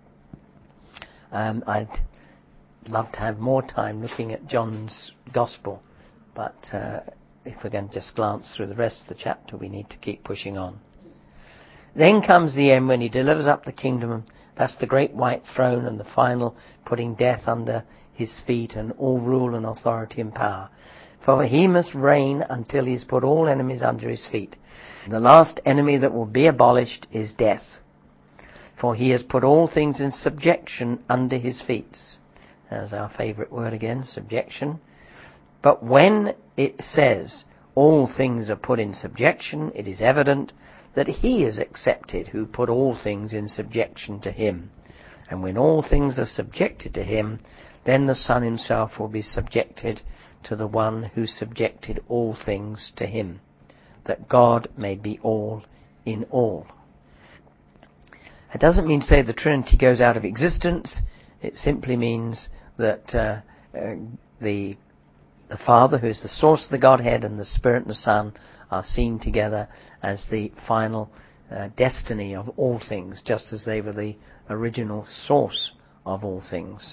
I'd love to have more time looking at John's Gospel, but if we're going to just glance through the rest of the chapter, we need to keep pushing on. Then comes the end, when he delivers up the kingdom. That's the great white throne and the final putting death under his feet and all rule and authority and power. For he must reign until he's put all enemies under his feet. The last enemy that will be abolished is death. For he has put all things in subjection under his feet. There's our favourite word again, subjection. But when it says all things are put in subjection, it is evident that he is accepted who put all things in subjection to him. And when all things are subjected to him, then the Son himself will be subjected to the one who subjected all things to him, that God may be all in all. It doesn't mean to say the Trinity goes out of existence. It simply means that the Father, who is the source of the Godhead, and the Spirit and the Son are seen together as the final destiny of all things, just as they were the original source of all things.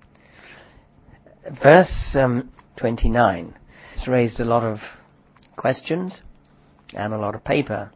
Verse 29 has raised a lot of questions and a lot of paper.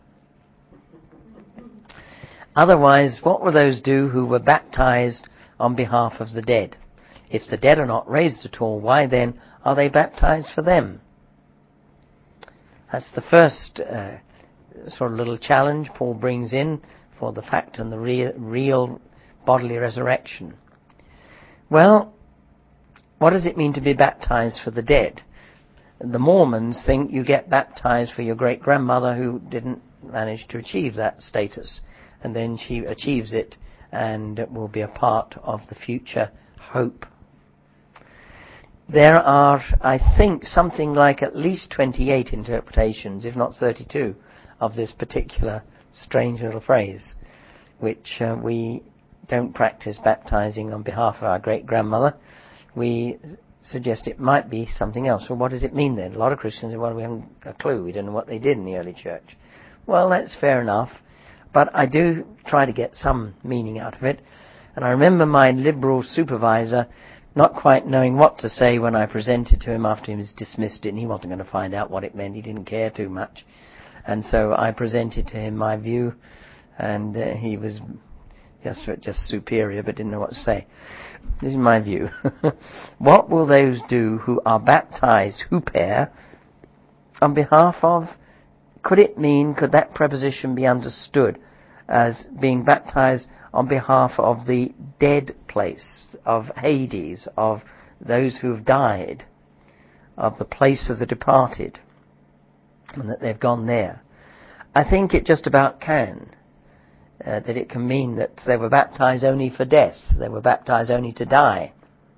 Otherwise, what will those do who were baptized on behalf of the dead? If the dead are not raised at all, why then are they baptized for them? That's the first sort of little challenge Paul brings in for the fact and the real bodily resurrection. Well, what does it mean to be baptized for the dead? The Mormons think you get baptized for your great-grandmother who didn't manage to achieve that status, and then she achieves it and will be a part of the future hope. There are, I think, something like at least 28 interpretations, if not 32, of this particular strange little phrase, which we don't practice baptizing on behalf of our great-grandmother. We suggest it might be something else. Well, what does it mean then? A lot of Christians say, well, we haven't a clue. We don't know what they did in the early church. Well, that's fair enough. But I do try to get some meaning out of it. And I remember my liberal supervisor not quite knowing what to say when I presented to him after he was dismissed it, and he wasn't going to find out what it meant. He didn't care too much. And so I presented to him my view, and he was just superior but didn't know what to say. This is my view. What will those do who are baptized, huper, on behalf of? Could that preposition be understood as being baptized on behalf of the dead place, of Hades, of those who have died, of the place of the departed, and that they've gone there? I think it just about can. That it can mean that they were baptized only for death. They were baptized only to die.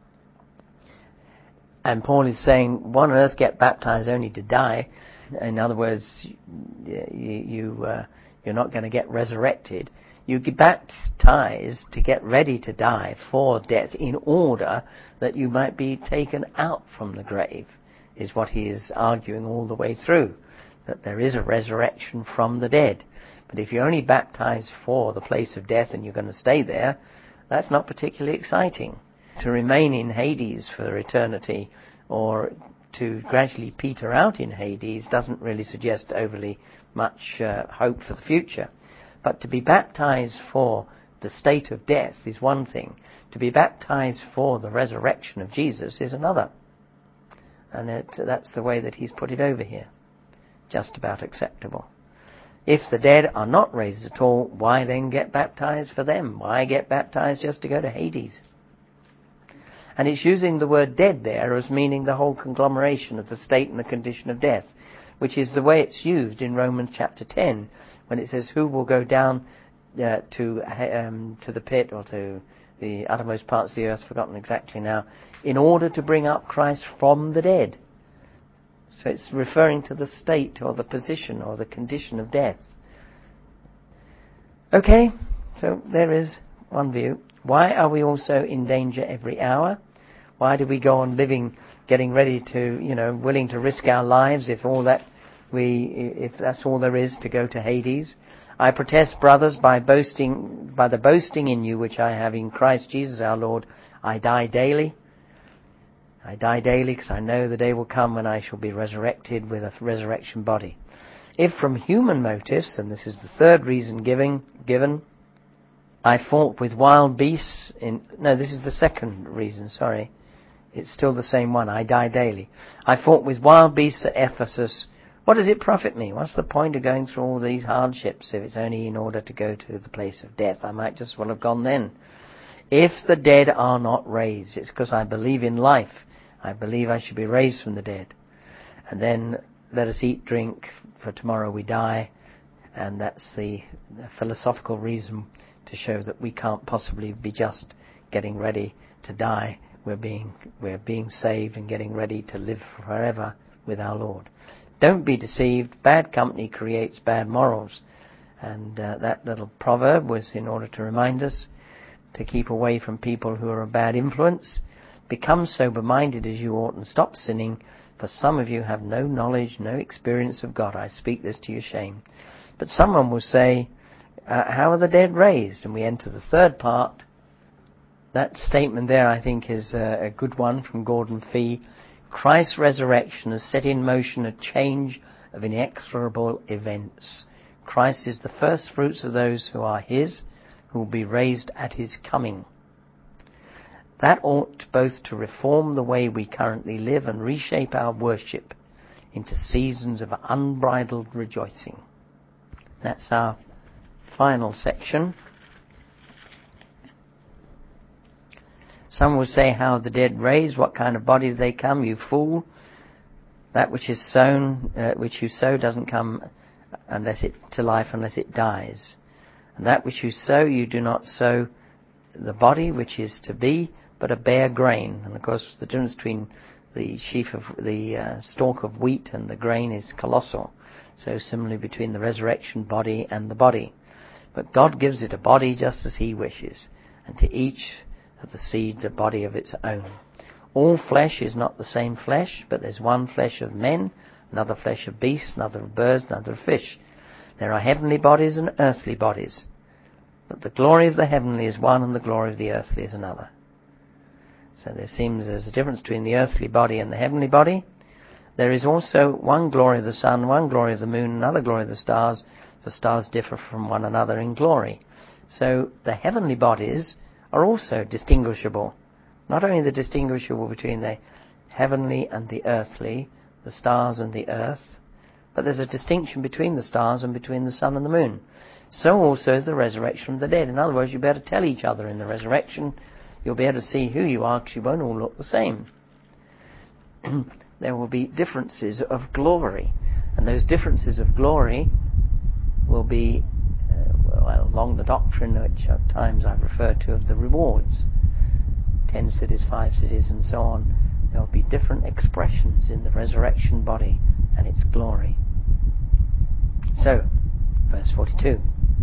And Paul is saying, what on earth get baptized only to die? In other words, you're not going to get resurrected. You get baptized to get ready to die for death in order that you might be taken out from the grave, is what he is arguing all the way through, that there is a resurrection from the dead. But if you're only baptized for the place of death and you're going to stay there, that's not particularly exciting. To remain in Hades for eternity or to gradually peter out in Hades doesn't really suggest overly much hope for the future. But to be baptized for the state of death is one thing. To be baptized for the resurrection of Jesus is another. And that's the way that he's put it over here. Just about acceptable. If the dead are not raised at all, why then get baptized for them? Why get baptized just to go to Hades? And it's using the word dead there as meaning the whole conglomeration of the state and the condition of death, which is the way it's used in Romans chapter 10, when it says, who will go down to the pit or to the uttermost parts of the earth, forgotten exactly now, in order to bring up Christ from the dead. So it's referring to the state or the position or the condition of death. Okay, so there is one view. Why are we also in danger every hour? Why do we go on living, getting ready to, willing to risk our lives if that's all there is to go to Hades? I protest, brothers, by the boasting in you which I have in Christ Jesus our Lord, I die daily. I die daily because I know the day will come when I shall be resurrected with a resurrection body. If from human motives, and this is the third reason given, I fought with wild beasts this is the second reason, sorry. It's still the same one, I die daily. I fought with wild beasts at Ephesus, What does it profit me? What's the point of going through all these hardships if it's only in order to go to the place of death? I might just well have gone then. If the dead are not raised, it's because I believe in life. I believe I should be raised from the dead. And then let us eat, drink, for tomorrow we die. And that's the philosophical reason to show that we can't possibly be just getting ready to die. We're being saved and getting ready to live forever with our Lord. Don't be deceived. Bad company creates bad morals. And that little proverb was in order to remind us to keep away from people who are a bad influence. Become sober-minded as you ought and stop sinning, for some of you have no knowledge, no experience of God. I speak this to your shame. But someone will say, how are the dead raised? And we enter the third part. That statement there, I think, is a good one from Gordon Fee. Christ's resurrection has set in motion a change of inexorable events. Christ is the first fruits of those who are his, who will be raised at his coming. That ought both to reform the way we currently live and reshape our worship into seasons of unbridled rejoicing. That's our final section. Some will say, how are the dead raised? What kind of body do they come? You fool. That which is sown, which you sow doesn't come to life unless it dies. And that which you sow, you do not sow the body which is to be, but a bare grain. And of course the difference between the stalk of wheat and the grain is colossal. So similarly between the resurrection body and the body. But God gives it a body just as he wishes, and to each of the seeds a body of its own. All flesh is not the same flesh, but there's one flesh of men, another flesh of beasts, another of birds, another of fish. There are heavenly bodies and earthly bodies, but the glory of the heavenly is one and the glory of the earthly is another. So there's a difference between the earthly body and the heavenly body. There is also one glory of the sun, one glory of the moon, another glory of the stars. The stars differ from one another in glory. So the heavenly bodies are also distinguishable. Not only the distinguishable between the heavenly and the earthly, the stars and the earth, but there's a distinction between the stars and between the sun and the moon. So also is the resurrection of the dead. In other words, you better tell each other in the resurrection. You'll be able to see who you are, because you won't all look the same. There will be differences of glory, and those differences of glory will be along the doctrine which at times I've referred to of the rewards. 10 cities, 5 cities, and so on. There will be different expressions in the resurrection body and its glory. So, verse 42.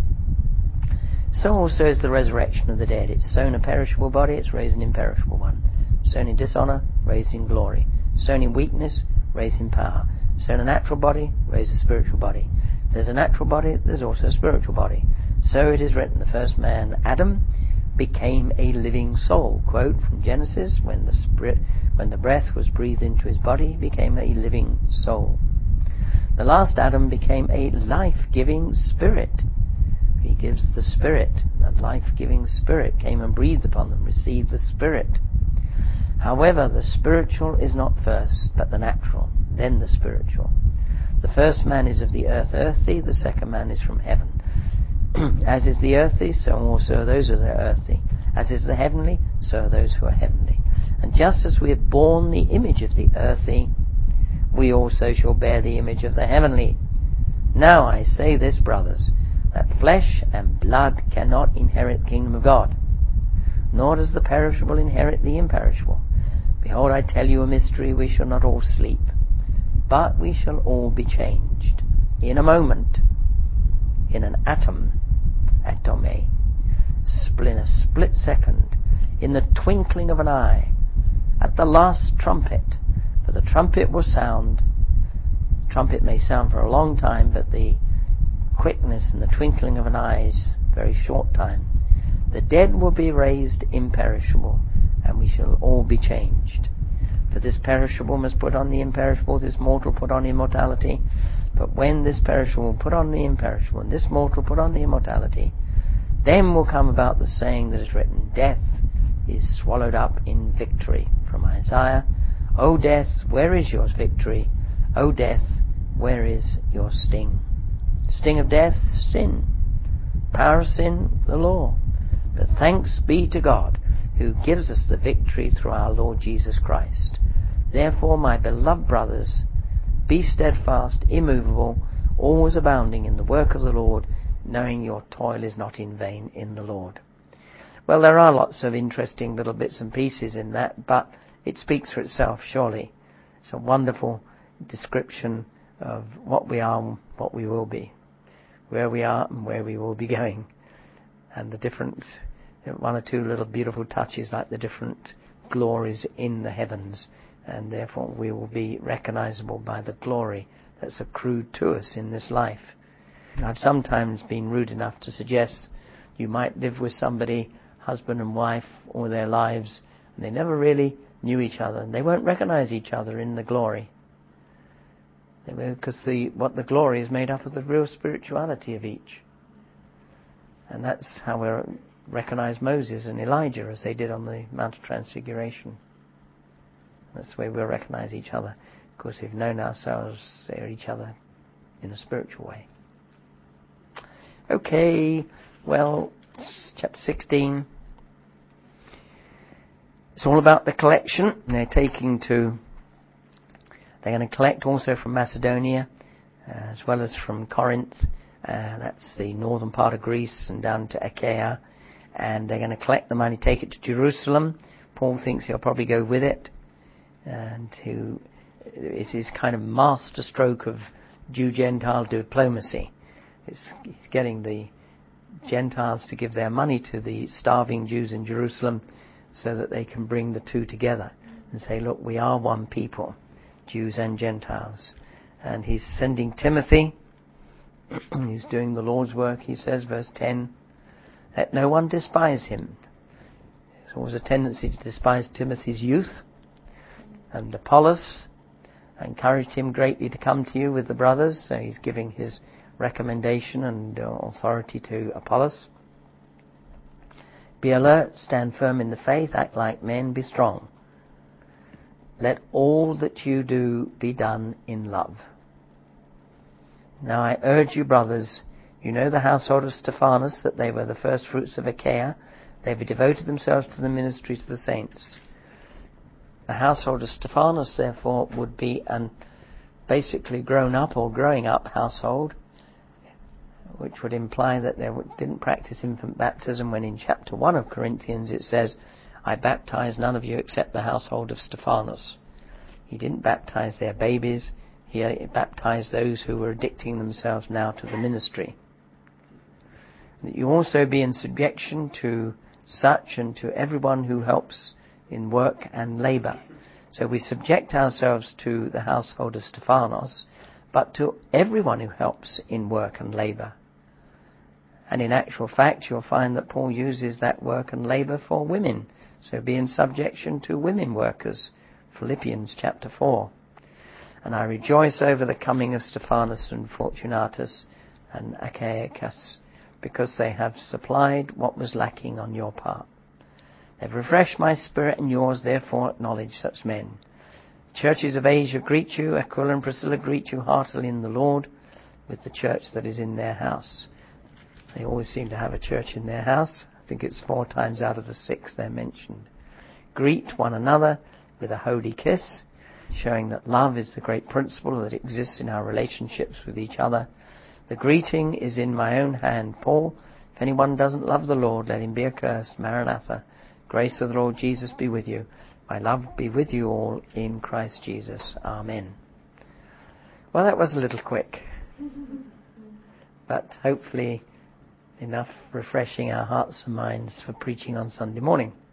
So also is the resurrection of the dead. It's sown a perishable body, it's raised an imperishable one. Sown in dishonor, raised in glory. Sown in weakness, raised in power. Sown a natural body, raised a spiritual body. If there's a natural body, there's also a spiritual body. So it is written, the first man, Adam, became a living soul. Quote from Genesis, when the breath was breathed into his body, he became a living soul. The last Adam became a life-giving spirit. He gives the spirit, the life-giving spirit came and breathed upon them, received the spirit. However, the spiritual is not first, but the natural, then the spiritual. The first man is of the earth, earthy, the second man is from heaven. As is the earthy, so also are those who are earthy. As is the heavenly, so are those who are heavenly. And just as we have borne the image of the earthy, we also shall bear the image of the heavenly. Now I say this, brothers, that flesh and blood cannot inherit the kingdom of God, nor does the perishable inherit the imperishable. Behold, I tell you a mystery, we shall not all sleep, but we shall all be changed. In a moment, in an atome, atome, in a split second, in the twinkling of an eye, at the last trumpet. For the trumpet will sound. The trumpet may sound for a long time, but the quickness and the twinkling of an eye is a very short time. The dead will be raised imperishable, and we shall all be changed. For this perishable must put on the imperishable, this mortal put on immortality. But when this perishable put on the imperishable, and this mortal put on the immortality, then will come about the saying that is written, death is swallowed up in victory. From Isaiah, O death, where is your victory? O death, where is your sting? Sting of death, sin. Power of sin, the law. But thanks be to God, who gives us the victory through our Lord Jesus Christ. Therefore, my beloved brothers, be steadfast, immovable, always abounding in the work of the Lord, knowing your toil is not in vain in the Lord. Well, there are lots of interesting little bits and pieces in that, but it speaks for itself, surely. It's a wonderful description of what we are and what we will be, where we are and where we will be going, and the different, one or two little beautiful touches like the different glories in the heavens, and therefore we will be recognizable by the glory that's accrued to us in this life. I've sometimes been rude enough to suggest you might live with somebody, husband and wife, all their lives, and they never really knew each other, and they won't recognize each other in the glory. Because what the glory is made up of the real spirituality of each. And that's how we recognize Moses and Elijah as they did on the Mount of Transfiguration. That's the way we'll recognize each other. Of course, we've known ourselves, they're each other in a spiritual way. Okay, well, chapter 16. It's all about the collection. They're going to collect also from Macedonia, as well as from Corinth. That's the northern part of Greece and down to Achaia. And they're going to collect the money, take it to Jerusalem. Paul thinks he'll probably go with it. And it's his kind of master stroke of Jew-Gentile diplomacy. He's getting the Gentiles to give their money to the starving Jews in Jerusalem so that they can bring the two together and say, look, we are one people, Jews and Gentiles. And he's sending Timothy. He's doing the Lord's work, he says, verse 10. Let no one despise him. There's always a tendency to despise Timothy's youth. And Apollos encouraged him greatly to come to you with the brothers, so he's giving his recommendation and authority to Apollos. Be alert, stand firm in the faith, act like men, be strong. Let all that you do be done in love. Now I urge you, brothers, you know the household of Stephanas, that they were the first fruits of Achaia. They have devoted themselves to the ministry to the saints. The household of Stephanas, therefore, would be an basically grown up or growing up household, which would imply that they didn't practice infant baptism, when in chapter 1 of Corinthians it says, I baptize none of you except the household of Stephanas. He didn't baptize their babies, he baptized those who were addicting themselves now to the ministry. That you also be in subjection to such and to everyone who helps in work and labour. So we subject ourselves to the household of Stephanos, but to everyone who helps in work and labour. And in actual fact, you'll find that Paul uses that work and labour for women. So be in subjection to women workers. Philippians chapter 4. And I rejoice over the coming of Stephanas and Fortunatus and Achaicus, because they have supplied what was lacking on your part. They've refreshed my spirit and yours, therefore acknowledge such men. The churches of Asia greet you. Aquila and Priscilla greet you heartily in the Lord, with the church that is in their house. They always seem to have a church in their house. I think it's 4 times out of the 6 they're mentioned. Greet one another with a holy kiss, showing that love is the great principle that exists in our relationships with each other. The greeting is in my own hand, Paul. If anyone doesn't love the Lord, let him be accursed. Maranatha. Grace of the Lord Jesus be with you. My love be with you all in Christ Jesus. Amen. Well, that was a little quick, but hopefully enough refreshing our hearts and minds for preaching on Sunday morning.